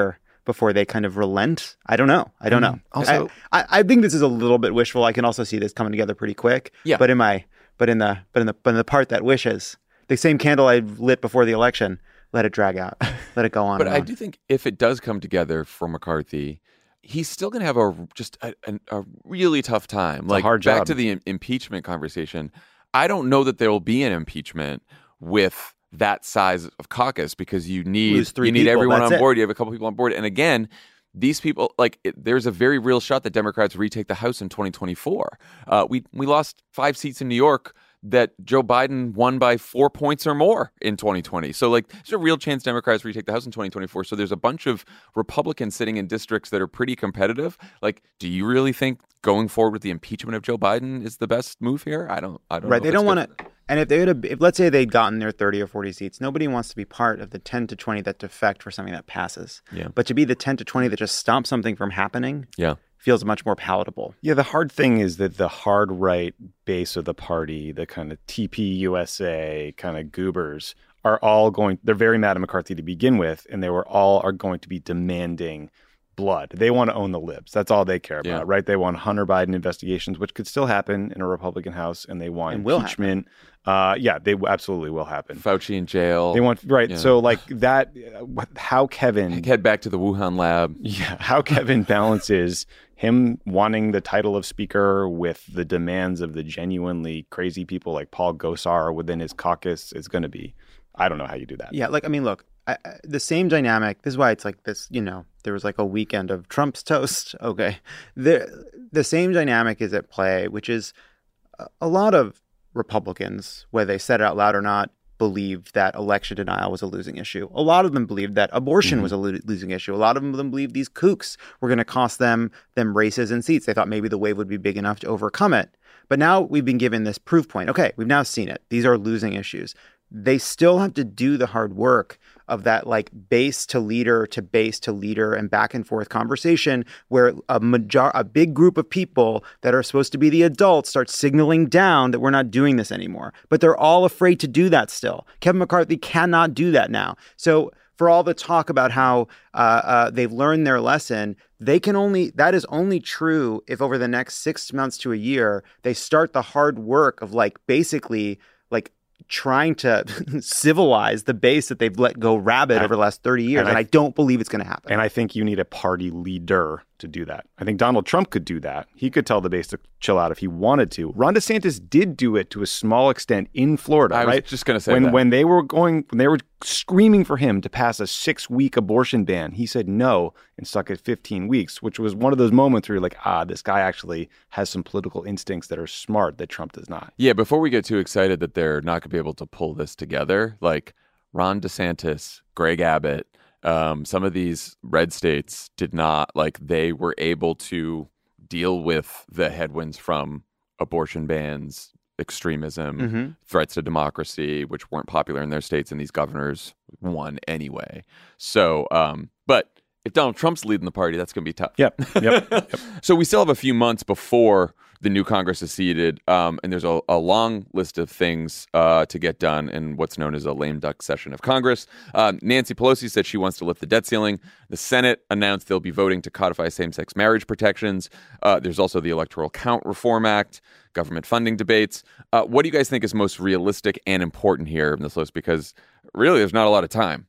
before they kind of relent. I don't know. I don't know. Also- I, I, I think this is a little bit wishful. I can also see this coming together pretty quick. Yeah. But in my but in the but in the but in the part that wishes, the same candle I lit before the election, let it drag out. Let it go on. But and I on. do think if it does come together for McCarthy, he's still going to have a just a, a, a really tough time. a Like hard back job. to the im- impeachment conversation. I don't know that there will be an impeachment with that size of caucus because you need Lose three you need people, everyone that's on it. board. You have a couple people on board, and again, these people like it, there's a very real shot that Democrats retake the House in twenty twenty-four. Uh, we we lost five seats in New York that Joe Biden won by four points or more in twenty twenty. So like there's a real chance Democrats retake the House in twenty twenty-four. So there's a bunch of Republicans sitting in districts that are pretty competitive. Like, do you really think going forward with the impeachment of Joe Biden is the best move here? I don't I don't Right. know They if don't it's want good. to. And if they would have, if let's say they'd gotten their thirty or forty seats, nobody wants to be part of the ten to twenty that defect for something that passes. Yeah. But to be the ten to twenty that just stops something from happening Yeah. feels much more palatable. Yeah, the hard thing is that the hard right base of the party, the kind of T P U S A kind of goobers, are all going, they're very mad at McCarthy to begin with, and they were all are going to be demanding blood. They want to own the libs. That's all they care about, Yeah. right? They want Hunter Biden investigations, which could still happen in a Republican House, and they want And will impeachment. Uh, yeah, they absolutely will happen. Fauci in jail. They want, right. Yeah. So, like that, uh, what- how Kevin head back to the Wuhan lab. yeah, how Kevin balances him wanting the title of speaker with the demands of the genuinely crazy people like Paul Gosar within his caucus is going to be, I don't know how you do that. Yeah. Like, I mean, look, I, I, the same dynamic. This is why it's like this, you know, there was like a weekend of Trump's toast. Okay. The, the same dynamic is at play, which is a, a lot of Republicans, whether they said it out loud or not, believed that election denial was a losing issue. A lot of them believed that abortion Mm-hmm. was a lo- losing issue. A lot of them believed these kooks were going to cost them them races and seats. They thought maybe the wave would be big enough to overcome it. But now we've been given this proof point. Okay, we've now seen it. These are losing issues. They still have to do the hard work of that like base to leader to base to leader and back and forth conversation where a major a big group of people that are supposed to be the adults start signaling down that we're not doing this anymore. But they're all afraid to do that still. Kevin McCarthy cannot do that now. So for all the talk about how uh, uh, they've learned their lesson, they can only, that is only true if over the next six months to a year, they start the hard work of like basically like trying to civilize the base that they've let go rabid And- over the last thirty years. and And I- I, don't believe it's going to happen. And I think you need a party leader to do that. I think Donald Trump could do that. He could tell the base to chill out if he wanted to. Ron DeSantis did do it to a small extent in Florida, I was right? just gonna say when that. when they were going when they were screaming for him to pass a six-week abortion ban, he said no and stuck at fifteen weeks, which was one of those moments where you're like, ah, this guy actually has some political instincts that are smart that Trump does not. Yeah, before we get too excited that they're not going to be able to pull this together, like Ron DeSantis, Greg Abbott, um, some of these red states did not, like, they were able to deal with the headwinds from abortion bans, extremism, Mm-hmm. threats to democracy, which weren't popular in their states, and these governors won anyway. So, um, but if Donald Trump's leading the party, that's going to be tough. Yep. Yep. yep. So we still have a few months before the new Congress is seated, um, and there's a, a long list of things uh, to get done in what's known as a lame duck session of Congress. Um, Nancy Pelosi said she wants to lift the debt ceiling. The Senate announced they'll be voting to codify same-sex marriage protections. Uh, there's also the Electoral Count Reform Act, government funding debates. Uh, what do you guys think is most realistic and important here in this list? Because really, there's not a lot of time.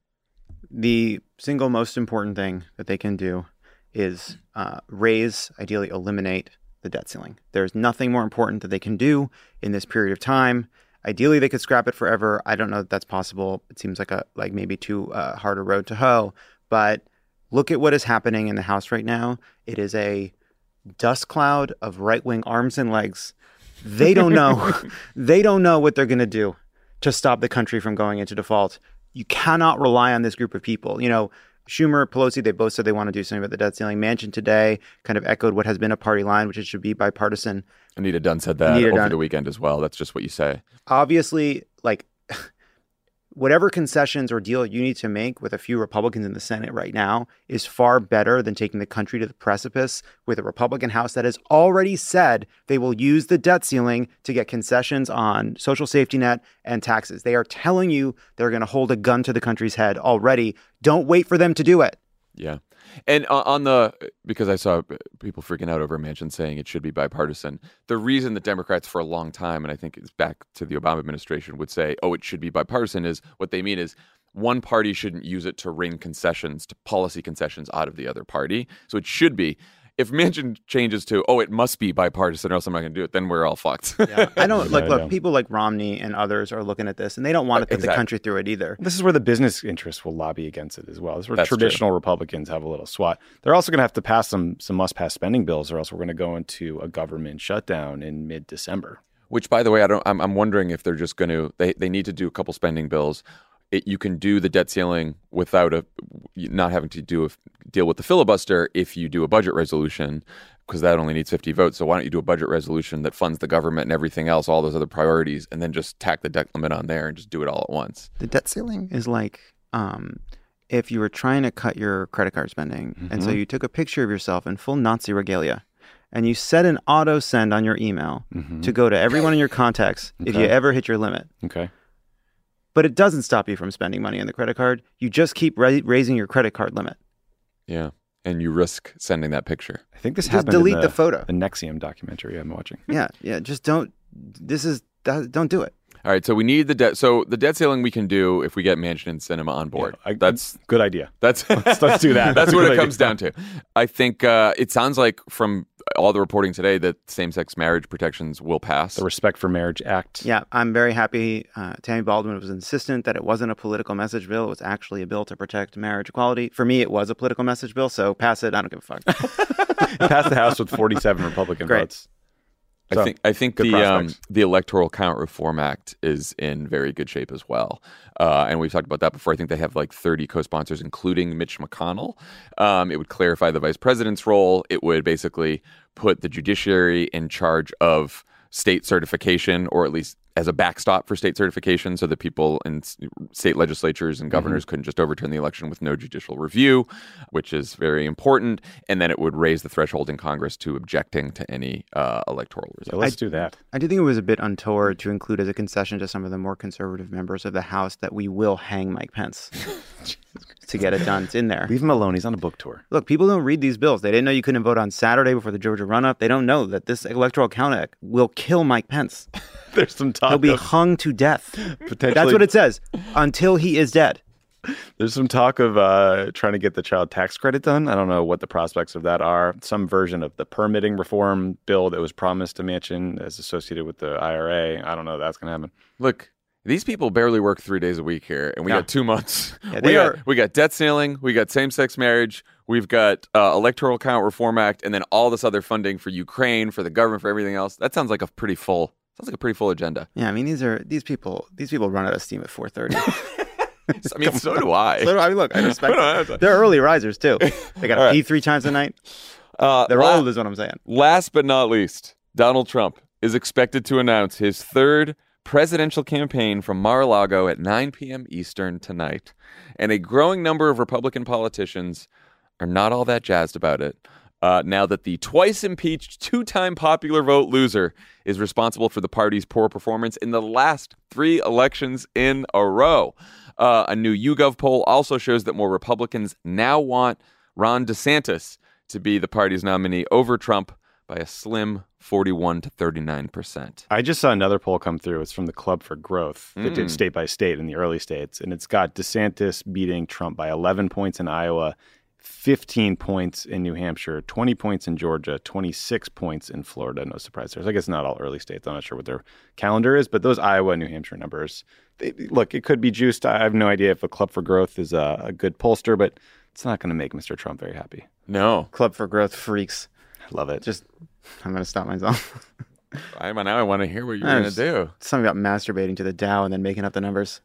The single most important thing that they can do is uh, raise, ideally eliminate the debt ceiling. There's nothing more important that they can do in this period of time. Ideally, they could scrap it forever. I don't know that that's possible. It seems like a like maybe too uh, hard a road to hoe. But look at what is happening in the House right now. It is a dust cloud of right-wing arms and legs. They don't know. They don't know what they're going to do to stop the country from going into default. You cannot rely on this group of people. You know, Schumer, Pelosi, they both said they want to do something about the debt ceiling. Manchin today kind of echoed what has been a party line, which it should be bipartisan. Anita Dunn said that Anita over Dunn. the weekend as well. That's just what you say. Obviously, like whatever concessions or deal you need to make with a few Republicans in the Senate right now is far better than taking the country to the precipice with a Republican House that has already said they will use the debt ceiling to get concessions on social safety net and taxes. They are telling you they're going to hold a gun to the country's head already. Don't wait for them to do it. Yeah. And uh, on the, because I saw people freaking out over Manchin saying it should be bipartisan. The reason that Democrats for a long time, and I think it's back to the Obama administration, would say, oh, it should be bipartisan is what they mean is one party shouldn't use it to wring concessions, to policy concessions out of the other party. So it should be. If Manchin changes to, oh, it must be bipartisan or else I'm not going to do it, then we're all fucked. Yeah. I don't like, Yeah, look, yeah. people like Romney and others are looking at this and they don't want to put Exactly. the country through it either. This is where the business interests will lobby against it as well. This is where That's traditional Republicans have a little swat. They're also going to have to pass some some must-pass spending bills, or else we're going to go into a government shutdown in mid-December. Which, by the way, I don't. I'm, I'm wondering if they're just going to. They they need to do a couple spending bills. It, you can do the debt ceiling without a not having to do a, deal with the filibuster if you do a budget resolution, because that only needs fifty votes. So why don't you do a budget resolution that funds the government and everything else, all those other priorities, and then just tack the debt limit on there and just do it all at once? The debt ceiling is like um, if you were trying to cut your credit card spending, mm-hmm. and so you took a picture of yourself in full Nazi regalia, and you set an auto send on your email Mm-hmm. to go to everyone in your contacts if you Okay. ever hit your limit. Okay. But it doesn't stop you from spending money on the credit card. You just keep ra- raising your credit card limit. Yeah, and you risk sending that picture. I think this Just happened delete in the the, photo. the Nexium documentary I'm watching. Yeah, yeah. Just don't. This is that, don't do it. All right, so we need the debt. So the debt ceiling we can do if we get Manchin and Sinema on board. Yeah, I- that's Good idea. that's Let's, let's do that. That's a what good it idea. comes down to. I think uh, it sounds like from all the reporting today that same-sex marriage protections will pass. The Respect for Marriage Act. Yeah, I'm very happy. Uh, Tammy Baldwin was insistent that it wasn't a political message bill. It was actually a bill to protect marriage equality. For me, it was a political message bill, so pass it. I don't give a fuck. It passed the House with forty-seven Republican Great. votes. I So, think I think good the um, prospects. the Electoral Count Reform Act is in very good shape as well, uh, and we've talked about that before. I think they have like thirty co-sponsors, including Mitch McConnell. Um, it would clarify the vice president's role. It would basically put the judiciary in charge of state certification, or at least as a backstop for state certification, so that people in s- state legislatures and governors couldn't just overturn the election with no judicial review, which is very important. And then it would raise the threshold in Congress to objecting to any uh, electoral So results. let's do that. I do think it was a bit untoward to include as a concession to some of the more conservative members of the House that we will hang Mike Pence to get it done. It's in there. Leave him alone. He's on a book tour. Look, people don't read these bills. They didn't know you couldn't vote on Saturday before the Georgia runoff. They don't know that this Electoral Count Act will kill Mike Pence. There's some talk He'll be of hung to death. potentially. That's what it says. Until he is dead. There's some talk of uh, trying to get the child tax credit done. I don't know what the prospects of that are. Some version of the permitting reform bill that was promised to Manchin as associated with the I R A. I don't know if that's going to happen. Look, these people barely work three days a week here, and we Yeah. got two months. Yeah, we they got are- we got debt ceiling, we got same-sex marriage, we've got uh, Electoral Count Reform Act, and then all this other funding for Ukraine, for the government, for everything else. That sounds like a pretty full. Sounds like a pretty full agenda. Yeah, I mean these are these people. These people run out of steam at four thirty. I mean, so do I. So I mean, look, I respect. No, no, them. that's- They're early risers too. They got to All right. pee three times a night. Uh, They're la- old, is what I'm saying. Last but not least, Donald Trump is expected to announce his third presidential campaign from Mar-a-Lago at nine p.m. Eastern tonight. And a growing number of Republican politicians are not all that jazzed about it. Uh, now that the twice impeached, two-time popular vote loser is responsible for the party's poor performance in the last three elections in a row. Uh, a new YouGov poll also shows that more Republicans now want Ron DeSantis to be the party's nominee over Trump by a slim forty-one to thirty-nine percent. I just saw another poll come through. It's from the Club for Growth that Mm. did state by state in the early states. And it's got DeSantis beating Trump by eleven points in Iowa, fifteen points in New Hampshire, twenty points in Georgia, twenty-six points in Florida. No surprise there. So I guess not all early states. I'm not sure what their calendar is, but those Iowa and New Hampshire numbers, they, look, it could be juiced. I have no idea if a Club for Growth is a, a good pollster, but it's not going to make Mister Trump very happy. No. Club for Growth freaks. I love it. Just, I'm going to stop myself. I, now I want to hear what you're I going to just- do. Something about masturbating to the Dow and then making up the numbers.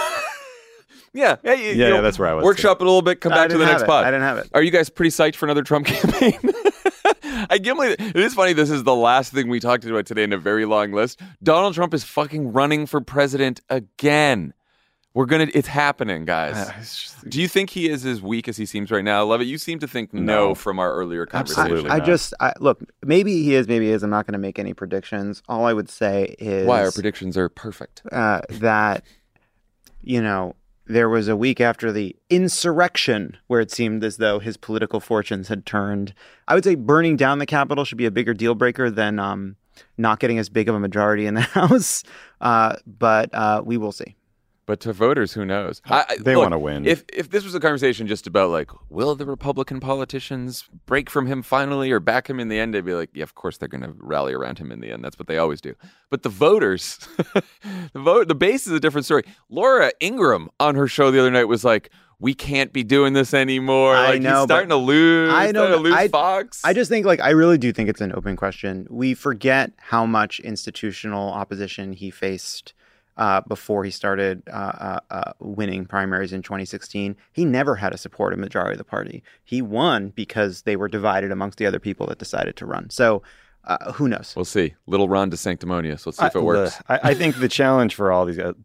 Yeah. Yeah, you- Yeah, you yeah, know, that's where I was, Workshop it a little bit, come I back to didn't the have next it. pod. I didn't have it. Are you guys pretty psyched for another Trump campaign? I can't believe it. It is funny. This is the last thing we talked about today in a very long list. Donald Trump is fucking running for president again. We're gonna. It's happening, guys. Uh, it's just- Do you think he is as weak as he seems right now? Love it. You seem to think no, No. from our earlier conversation. Absolutely I not. just, I, look, maybe he is, maybe he is. I'm not going to make any predictions. All I would say is Why our predictions are perfect. uh, that, you know, there was a week after the insurrection where it seemed as though his political fortunes had turned. I would say burning down the Capitol should be a bigger deal breaker than um, not getting as big of a majority in the House. Uh, but uh, we will see. But to voters, who knows? I, they want to win. If if this was a conversation just about like, will the Republican politicians break from him finally or back him in the end, they'd be like, yeah, of course they're going to rally around him in the end. That's what they always do. But the voters, the vote, the base is a different story. Laura Ingraham on her show the other night was like, we can't be doing this anymore. I like, know, he's starting to lose. I know. To lose I, Fox. I just think, like, I really do think it's an open question. We forget how much institutional opposition he faced Uh, before he started uh, uh, uh, winning primaries in twenty sixteen. He never had a supportive majority of the party. He won because they were divided amongst the other people that decided to run. So uh, who knows? We'll see. Little Ron DeSanctimonious. Let's see if it works. I, I think the challenge for all these guys,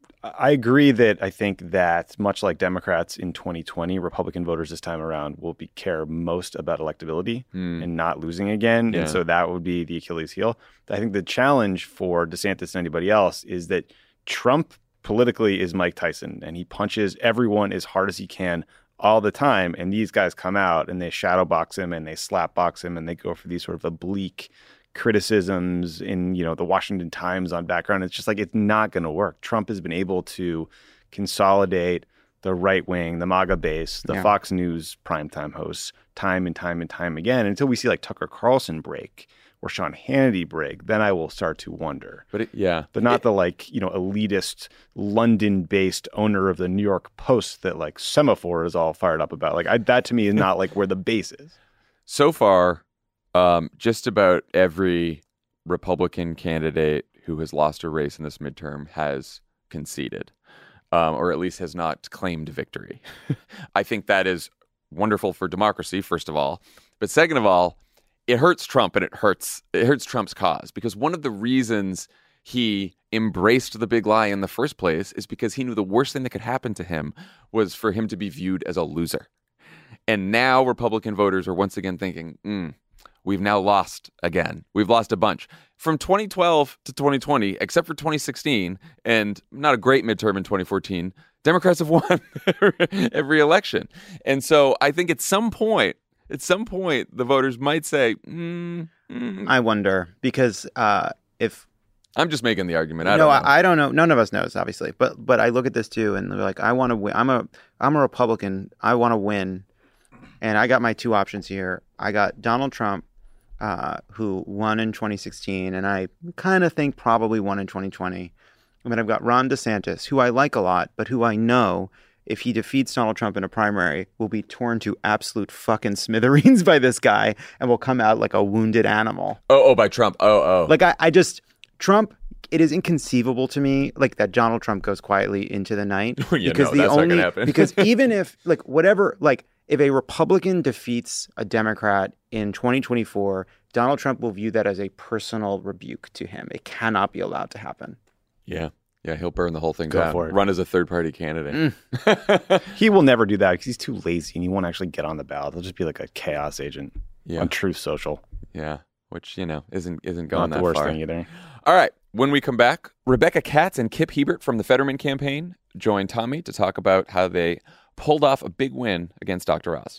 I agree that I think that much like Democrats in twenty twenty, Republican voters this time around will be care most about electability Hmm. and not losing again. Yeah. And so that would be the Achilles heel. I think the challenge for DeSantis and anybody else is that Trump politically is Mike Tyson, and he punches everyone as hard as he can all the time. And these guys come out and they shadow box him and they slap box him and they go for these sort of oblique criticisms in, you know, the Washington Times on background. It's just like, it's not going to work. Trump has been able to consolidate the right wing, the MAGA base, the Yeah. Fox News primetime hosts time and time and time again until we see like Tucker Carlson break or Sean Hannity break. Then I will start to wonder. But it, yeah. But not It- the like, you know, elitist London-based owner of the New York Post that like Semaphore is all fired up about. Like I, that to me is not like where the base is. So far, um, just about every Republican candidate who has lost a race in this midterm has conceded, um, or at least has not claimed victory. I think that is wonderful for democracy, first of all. But second of all, it hurts Trump and it hurts it hurts Trump's cause, because one of the reasons he embraced the big lie in the first place is because he knew the worst thing that could happen to him was for him to be viewed as a loser. And now Republican voters are once again thinking, mm, we've now lost again. We've lost a bunch. From twenty twelve to twenty twenty, except for twenty sixteen, and not a great midterm in twenty fourteen, Democrats have won every election. And so I think at some point, At some point, the voters might say, mm, mm. I wonder, because uh, if I'm just making the argument. I no, don't know. I, I don't know. None of us knows, obviously. But but I look at this too, and they're like, I want to win. I'm a I'm a Republican. I want to win, and I got my two options here. I got Donald Trump, uh, who won in twenty sixteen, and I kind of think probably won in twenty twenty. And then I've got Ron DeSantis, who I like a lot, but who I know, if he defeats Donald Trump in a primary, will be torn to absolute fucking smithereens by this guy and will come out like a wounded animal. Oh, oh, by Trump. Oh, oh. Like, I, I just, Trump, it is inconceivable to me, like, that Donald Trump goes quietly into the night. Yeah, because no, the that's not only, gonna happen. because even if, like, whatever, like, if a Republican defeats a Democrat in twenty twenty-four, Donald Trump will view that as a personal rebuke to him. It cannot be allowed to happen. Yeah. Yeah, he'll burn the whole thing Go down. for it. Run as a third-party candidate. Mm. He will never do that because he's too lazy and he won't actually get on the ballot. He'll just be like a chaos agent Yeah. on Truth Social. Yeah, which, you know, isn't isn't going Not the that worst far. thing either. All right. When we come back, Rebecca Katz and Kip Hebert from the Fetterman campaign join Tommy to talk about how they pulled off a big win against Doctor Oz.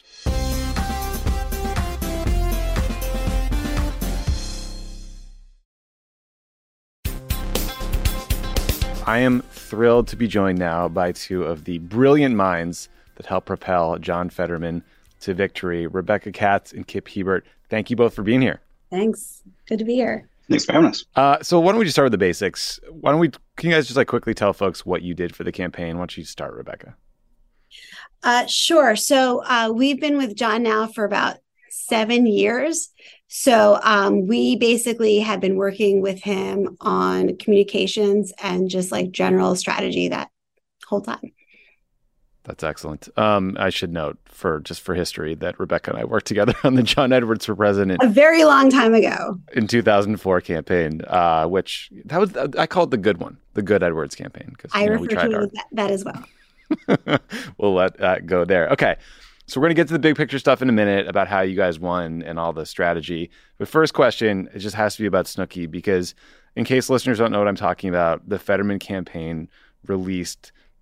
I am thrilled to be joined now by two of the brilliant minds that helped propel John Fetterman to victory, Rebecca Katz and Kip Hebert. Thank you both for being here. Thanks. Good to be here. Thanks for having us. Uh, so why don't we just start with the basics? Why don't we, can you guys just like quickly tell folks what you did for the campaign? Why don't you start, Rebecca? Uh, sure. So uh, we've been with John now for about seven years. So um, we basically had been working with him on communications and just like general strategy that whole time. That's excellent. Um, I should note for just for history that Rebecca and I worked together on the John Edwards for President A very long time ago. in two thousand four campaign, uh, which that was I called the good one, the good Edwards campaign, because I you know, refer we to tried it our as that, that as well. we'll let that go there. Okay. So we're going to get to the big picture stuff in a minute about how you guys won and all the strategy. But first question, it just has to be about Snooki, because in case listeners don't know what I'm talking about, the Fetterman campaign released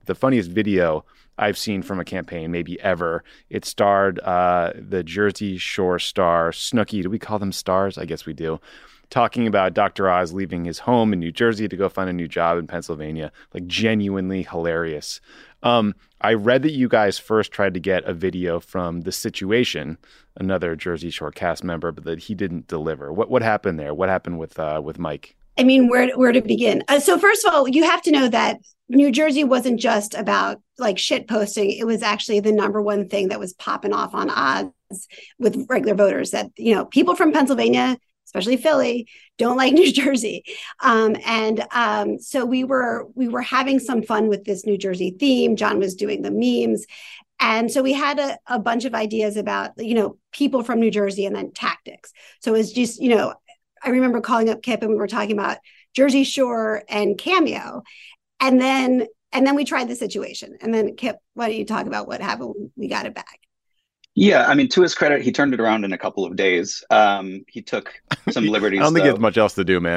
the funniest video I've seen from a campaign, maybe ever. It starred uh, the Jersey Shore star Snooki. Do we call them stars? I guess we do. Talking about Doctor Oz leaving his home in New Jersey to go find a new job in Pennsylvania. Like, genuinely hilarious. Um, I read that you guys first tried to get a video from The Situation, another Jersey Shore cast member, but that he didn't deliver. What what happened there? What happened with uh, with Mike? I mean, where where to begin? Uh, so first of all, you have to know that New Jersey wasn't just about like shit posting. It was actually the number one thing that was popping off on Oz with regular voters, that, you know, people from Pennsylvania, especially Philly, don't like New Jersey. Um, and um, so we were we were having some fun with this New Jersey theme. John was doing the memes. And so we had a, a bunch of ideas about, you know, people from New Jersey and then tactics. So it was just, you know, I remember calling up Kip and we were talking about Jersey Shore and Cameo. And then and then we tried The Situation. And then Kip, why don't you talk about what happened when we got it back? Yeah, I mean, to his credit, he turned it around in a couple of days. Um, he took some liberties. I don't think though. he has much else to do, man.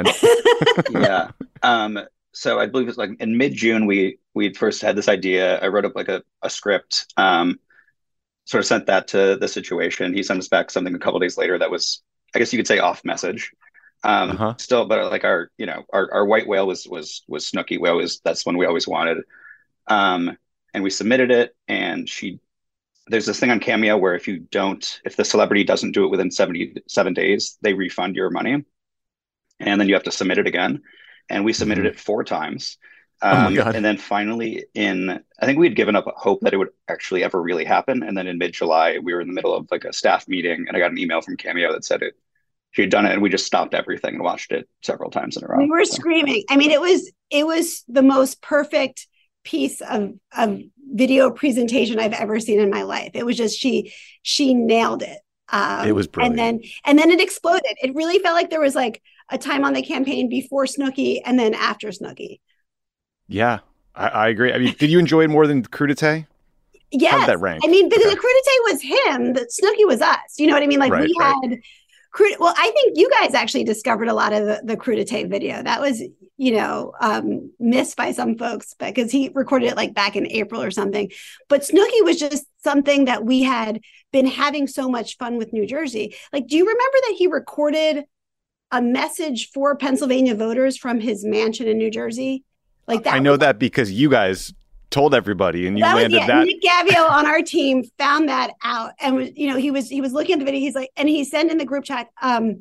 Yeah. Um, so I believe it's like in mid-June, we we first had this idea. I wrote up like a, a script, um, sort of sent that to The Situation. He sent us back something a couple of days later that was, I guess you could say, off message. Um, uh-huh. Still, but like our, you know, our, our white whale was was was Snooki. We always, that's one we always wanted. Um, and we submitted it, and she. There's this thing on Cameo where if you don't, if the celebrity doesn't do it within seventy-seven days, they refund your money, and then you have to submit it again. And we submitted mm-hmm. it four times. Um, oh my um, God. And then finally in, I think we had given up hope that it would actually ever really happen. And then in mid-July, we were in the middle of like a staff meeting, and I got an email from Cameo that said it, she had done it, and we just stopped everything and watched it several times in a row. We were so. screaming. I mean, it was, it was the most perfect piece of, of video presentation I've ever seen in my life. It was just, she, she nailed it. Um, it was brilliant. And then, and then it exploded. It really felt like there was like a time on the campaign before Snooki and then after Snooki. Yeah, I, I agree. I mean, did you enjoy it more than Crudité? Yes. How did that rank? I mean, because okay. the Crudité was him, the Snooki was us. You know what I mean? Like right, we right. had, well, I think you guys actually discovered a lot of the, the Crudité video. That was, you know, um, missed by some folks because he recorded it like back in April or something. But Snooki was just something that we had been having so much fun with New Jersey. Like, do you remember that he recorded a message for Pennsylvania voters from his mansion in New Jersey? Like that. I know was, that because you guys told everybody, and you that landed was, yeah, that. Nick Gavio on our team found that out, and was, you know, he was he was looking at the video. He's like, and he sent in the group chat. Um,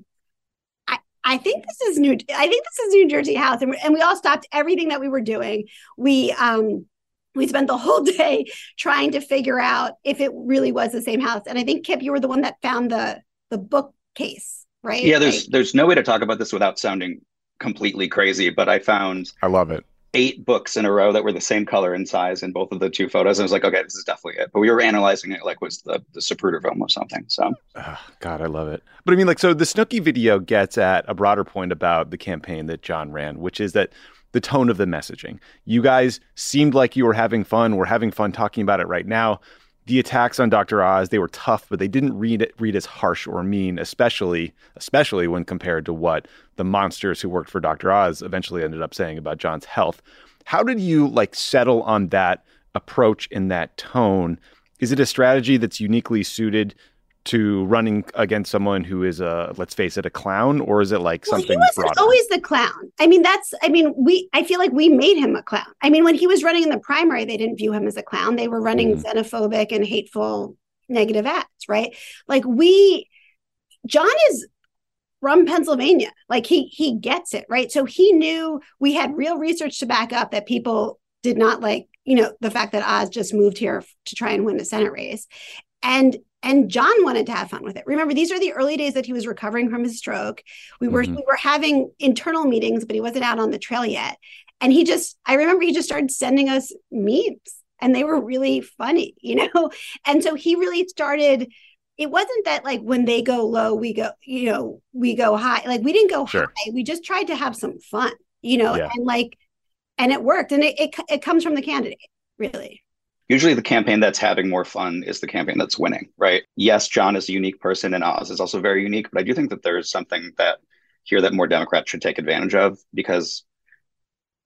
I I think this is new. I think this is New Jersey House, and we, and we all stopped everything that we were doing. We um we spent the whole day trying to figure out if it really was the same house. And I think Kip, you were the one that found the the bookcase, right? Yeah, there's like, there's no way to talk about this without sounding completely crazy, but I found I love it. eight books in a row that were the same color and size in both of the two photos. And I was like, okay, this is definitely it. But we were analyzing it like was the, the Zapruder film or something. So, oh, God, I love it. But I mean, like, so the Snooki video gets at a broader point about the campaign that John ran, which is that the tone of the messaging. You guys seemed like you were having fun. We're having fun talking about it right now. The attacks on Doctor Oz, they were tough, but they didn't read it, read as harsh or mean, especially especially when compared to what the monsters who worked for Doctor Oz eventually ended up saying about John's health. How did you like settle on that approach in that tone? Is it a strategy that's uniquely suited to running against someone who is a, let's face it, a clown, or is it like well, something he wasn't broader? always the clown. I mean, that's, I mean, we, I feel like we made him a clown. I mean, when he was running in the primary, they didn't view him as a clown. They were running mm. xenophobic and hateful negative ads, right? Like we, John is from Pennsylvania. Like he, he gets it, right? So he knew we had real research to back up that people did not like, you know, the fact that Oz just moved here to try and win a Senate race. And And John wanted to have fun with it. Remember, these are the early days that he was recovering from his stroke. We were mm-hmm. we were having internal meetings, but he wasn't out on the trail yet. And he just, I remember he just started sending us memes, and they were really funny, you know? And so he really started, it wasn't that like when they go low, we go, you know, we go high. Like we didn't go sure. high. We just tried to have some fun, you know, yeah. and like, and it worked. And it, it it comes from the candidate, really. Usually the campaign that's having more fun is the campaign that's winning, right? Yes, John is a unique person, and Oz is also very unique, but I do think that there's something that here that more Democrats should take advantage of, because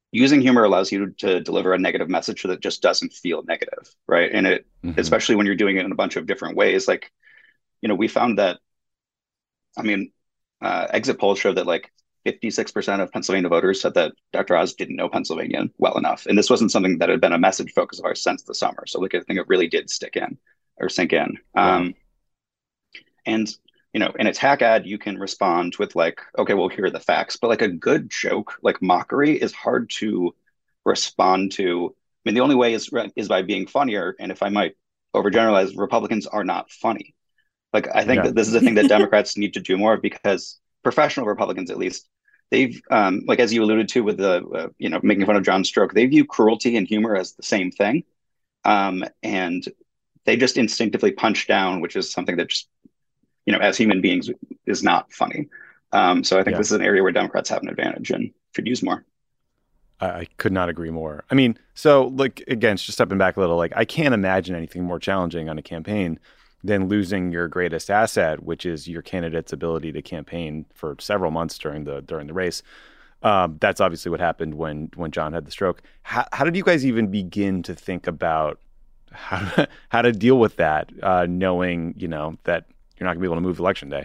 using humor allows you to deliver a negative message that just doesn't feel negative, right? And it, mm-hmm. especially when you're doing it in a bunch of different ways, like, you know, we found that, I mean, uh, exit polls showed that like fifty-six percent of Pennsylvania voters said that Doctor Oz didn't know Pennsylvania well enough. And this wasn't something that had been a message focus of ours since the summer. So like, I think it really did stick in or sink in. Yeah. Um, and, you know, in a hack ad, you can respond with like, okay, well, here are the facts. But like a good joke, like mockery, is hard to respond to. I mean, the only way is is by being funnier. And if I might overgeneralize, Republicans are not funny. Like, I think yeah. that this is a thing that Democrats need to do more of, because professional Republicans, at least, they've, um, like, as you alluded to with the, uh, you know, making fun of John Stroke, they view cruelty and humor as the same thing. Um, and they just instinctively punch down, which is something that just, you know, as human beings is not funny. Um, so I think yeah. this is an area where Democrats have an advantage and should use more. I could not agree more. I mean, so like, again, just stepping back a little, like I can't imagine anything more challenging on a campaign than losing your greatest asset, which is your candidate's ability to campaign for several months during the during the race. Um, that's obviously what happened when when John had the stroke. How, how did you guys even begin to think about how to, how to deal with that, uh, knowing, you know, that you're not gonna be able to move election day?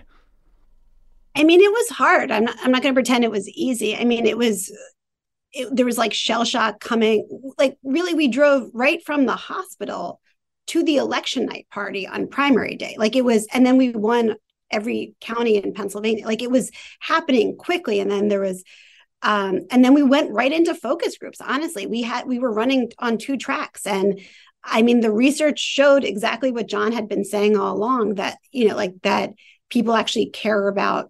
I mean, it was hard. I'm not, I'm not going to pretend it was easy. I mean, it was, it, there was like shell shock coming. Like, really, we drove right from the hospital to the election night party on primary day. Like, it was, and then we won every county in Pennsylvania. Like, it was happening quickly. And then there was, um, and then we went right into focus groups. Honestly, we had, we were running on two tracks. And I mean, the research showed exactly what John had been saying all along, that, you know, like that people actually care about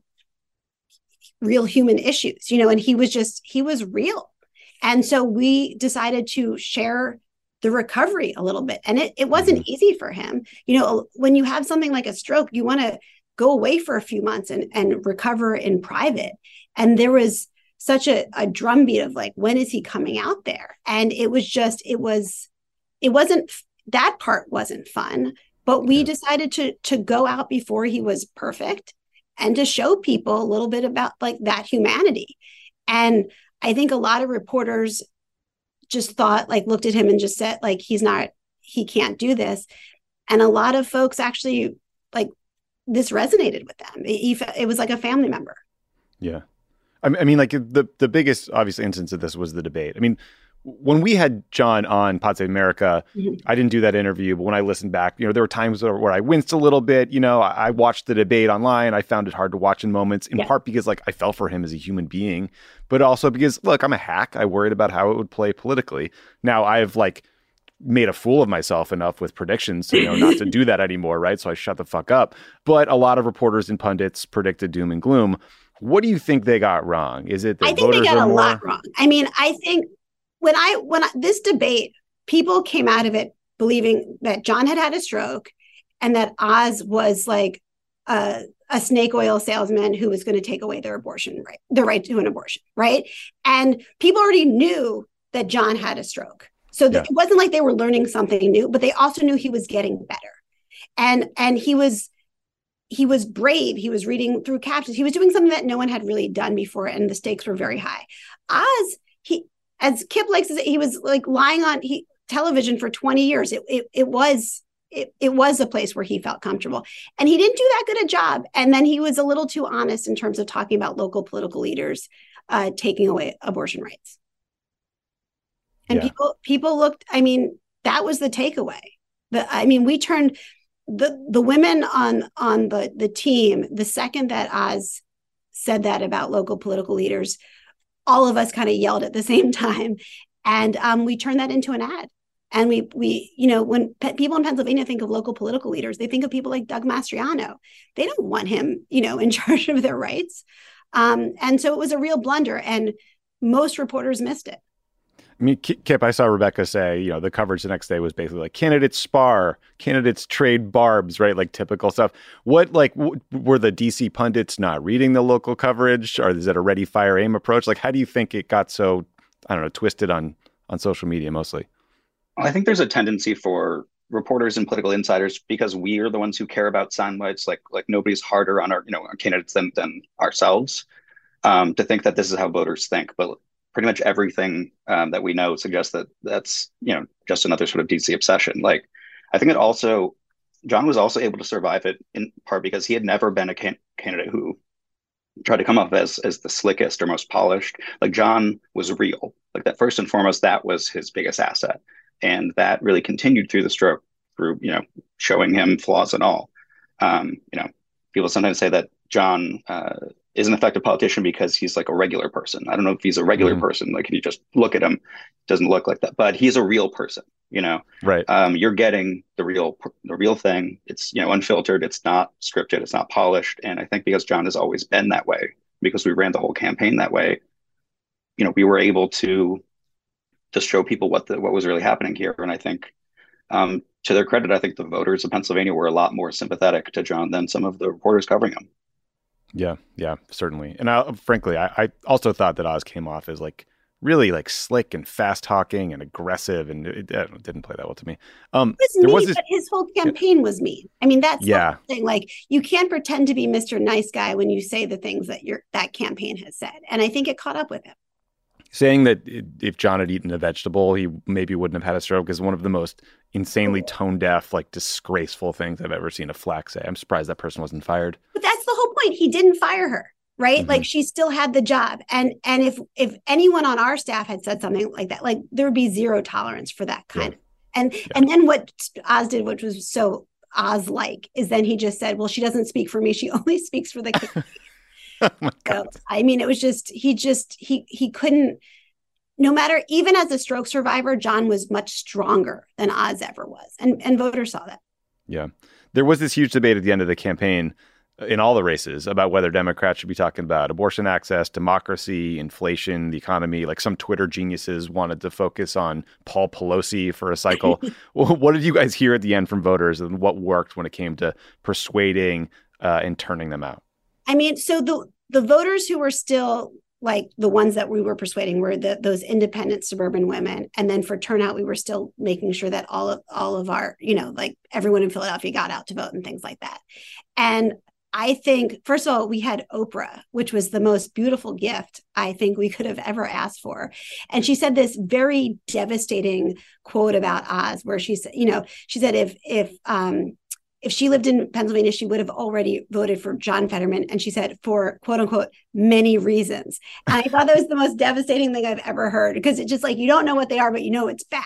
real human issues, you know, and he was just, he was real. And so we decided to share the recovery a little bit. And it, it wasn't mm-hmm. easy for him. You know, when you have something like a stroke, you want to go away for a few months and, and recover in private. And there was such a, a drumbeat of like, when is he coming out there? And it was just, it was, it wasn't, that part wasn't fun, but we yeah. decided to, to go out before he was perfect and to show people a little bit about like that humanity. And I think a lot of reporters just thought, like, looked at him and just said, like, he's not, he can't do this. And a lot of folks actually, like, this resonated with them. It, it was like a family member. Yeah. I mean, like, the, the biggest, obvious instance of this was the debate. I mean, when we had John on Pod Save America, mm-hmm. I didn't do that interview, but when I listened back, you know, there were times where, where I winced a little bit. You know, I, I watched the debate online. I found it hard to watch in moments, in yeah. part because, like, I fell for him as a human being, but also because, look, I'm a hack. I worried about how it would play politically. Now, I've, like, made a fool of myself enough with predictions to, you know, not to do that anymore, right? So I shut the fuck up. But a lot of reporters and pundits predicted doom and gloom. What do you think they got wrong? Is it that I think voters they got are a more... lot wrong. I mean, I think when I when I, this debate, people came out of it believing that John had had a stroke and that Oz was like a, a snake oil salesman who was going to take away their abortion right, the right to an abortion, right? And people already knew that John had a stroke. So yeah. it wasn't like they were learning something new, but they also knew he was getting better. And and he was he was brave. He was reading through captions. He was doing something that no one had really done before, and the stakes were very high. Oz, he, as Kip likes to say, he was like lying on he, television for twenty years. It, it, it was it, it was a place where he felt comfortable, and he didn't do that good a job. And then he was a little too honest in terms of talking about local political leaders uh, taking away abortion rights. And yeah. people people looked. I mean, that was the takeaway. The I mean, we turned. The the women on on the the team, the second that Oz said that about local political leaders, all of us kind of yelled at the same time, and um, we turned that into an ad. And we we you know when pe- people in Pennsylvania think of local political leaders, they think of people like Doug Mastriano. They don't want him, you know, in charge of their rights. Um, and so it was a real blunder, and most reporters missed it. I mean, Kip, I saw Rebecca say, you know, the coverage the next day was basically like candidates spar, candidates trade barbs, right? Like typical stuff. What, like, w- were the D C pundits not reading the local coverage, or is it a ready, fire, aim approach? Like, how do you think it got so, I don't know, twisted on, on social media mostly? I think there's a tendency for reporters and political insiders, because we are the ones who care about sound bites, like, like nobody's harder on our, you know, our candidates than, than ourselves, um, to think that this is how voters think. But pretty much everything um, that we know suggests that that's, you know, just another sort of D C obsession. Like, I think it also, John was also able to survive it in part because he had never been a can- candidate who tried to come up as as the slickest or most polished. Like, John was real. Like, that first and foremost, that was his biggest asset, and that really continued through the stroke, through, you know, showing him flaws and all. Um, you know, people sometimes say that John uh, is an effective politician because he's like a regular person. I don't know if he's a regular Mhm. person. Like, if you just look at him, doesn't look like that, but he's a real person. You know, Right. um, you're getting the real the real thing. It's, you know, unfiltered. It's not scripted. It's not polished. And I think because John has always been that way, because we ran the whole campaign that way, you know, we were able to just show people what the what was really happening here. And I think, um, to their credit, I think the voters of Pennsylvania were a lot more sympathetic to John than some of the reporters covering him. Yeah, yeah, certainly. And I, frankly, I, I also thought that Oz came off as like really like slick and fast talking and aggressive, and it, it didn't play that well to me. Um, It was there mean, was this, but his whole campaign was mean. I mean, that's Yeah. the whole thing. Like, you can't pretend to be Mister Nice Guy when you say the things that your that campaign has said. And I think it caught up with him. saying that it, if John had eaten a vegetable, he maybe wouldn't have had a stroke is one of the most insanely tone deaf, like disgraceful things I've ever seen a flack say. I'm surprised that person wasn't fired. But that's the whole point. He didn't fire her, right? Mhm. Like, she still had the job. And and if if anyone on our staff had said something like that, like, there would be zero tolerance for that kind Yeah. of. And and then what Oz did, which was so Oz like, is then he just said, well, she doesn't speak for me. She only speaks for the campaign. Oh my So, God. I mean, it was just, he just, he, he couldn't, no matter, even as a stroke survivor, John was much stronger than Oz ever was. And, and voters saw that. Yeah. There was this huge debate at the end of the campaign in all the races about whether Democrats should be talking about abortion access, democracy, inflation, the economy. Like, some Twitter geniuses wanted to focus on Paul Pelosi for a cycle. What did you guys hear at the end from voters, and what worked when it came to persuading uh, and turning them out? I mean, so the, the voters who were still like the ones that we were persuading were the, those independent suburban women. And then for turnout, we were still making sure that all of, all of our, you know, like everyone in Philadelphia got out to vote and things like that. And I think, first of all, we had Oprah, which was the most beautiful gift I think we could have ever asked for. And she said this very devastating quote about Oz, where she said, you know, she said, if, if, um, if she lived in Pennsylvania, she would have already voted for John Fetterman. And she said, for quote unquote, many reasons. And I thought that was the most devastating thing I've ever heard, because it's just like, you don't know what they are, but you know it's bad.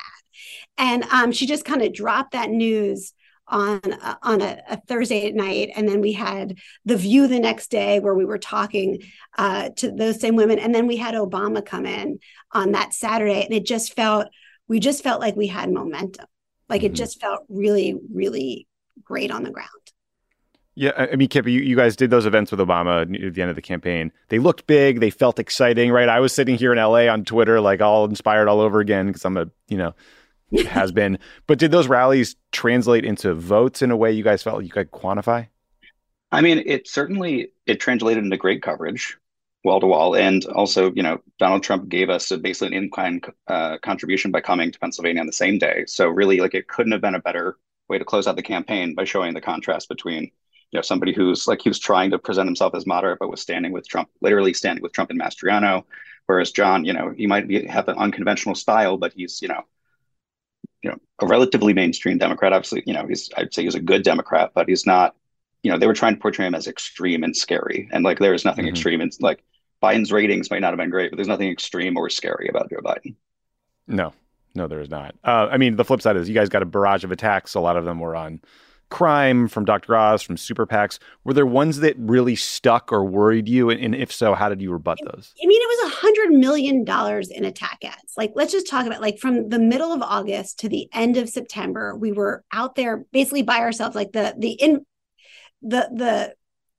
And um, she just kind of dropped that news on uh, on a, a Thursday night. And then we had The View the next day, where we were talking uh, to those same women. And then we had Obama come in on that Saturday. And it just felt, we just felt like we had momentum. Like, Mm-hmm. it just felt really, really great on the ground. Yeah, I mean, Kip, you, you guys did those events with Obama at the end of the campaign. They looked big. They felt exciting, right? I was sitting here in L A on Twitter, like all inspired all over again, because I'm a, you know, has been. But did those rallies translate into votes in a way you guys felt you could quantify? I mean, it certainly, it translated into great coverage, wall to wall. And also, you know, Donald Trump gave us a basically an in-kind uh, contribution by coming to Pennsylvania on the same day. So really, like, it couldn't have been a better way to close out the campaign, by showing the contrast between, you know, somebody who's like, he was trying to present himself as moderate, but was standing with Trump, literally standing with Trump and Mastriano. Whereas John, you know, he might be, have an unconventional style, but he's, you know, you know, a relatively mainstream Democrat. Obviously, you know, he's, I'd say he's a good Democrat, but he's not, you know, they were trying to portray him as extreme and scary. And like, there is nothing Mhm. extreme. It's like, Biden's ratings might not have been great, but there's nothing extreme or scary about Joe Biden. No, no, there is not. Uh, I mean, the flip side is you guys got a barrage of attacks. A lot of them were on crime, from Doctor Oz, from super PACs. Were there ones that really stuck or worried you? And, and if so, how did you rebut those? I mean, it was a hundred million dollars in attack ads. Like, let's just talk about, like, from the middle of August to the end of September, we were out there basically by ourselves. Like, the the in the the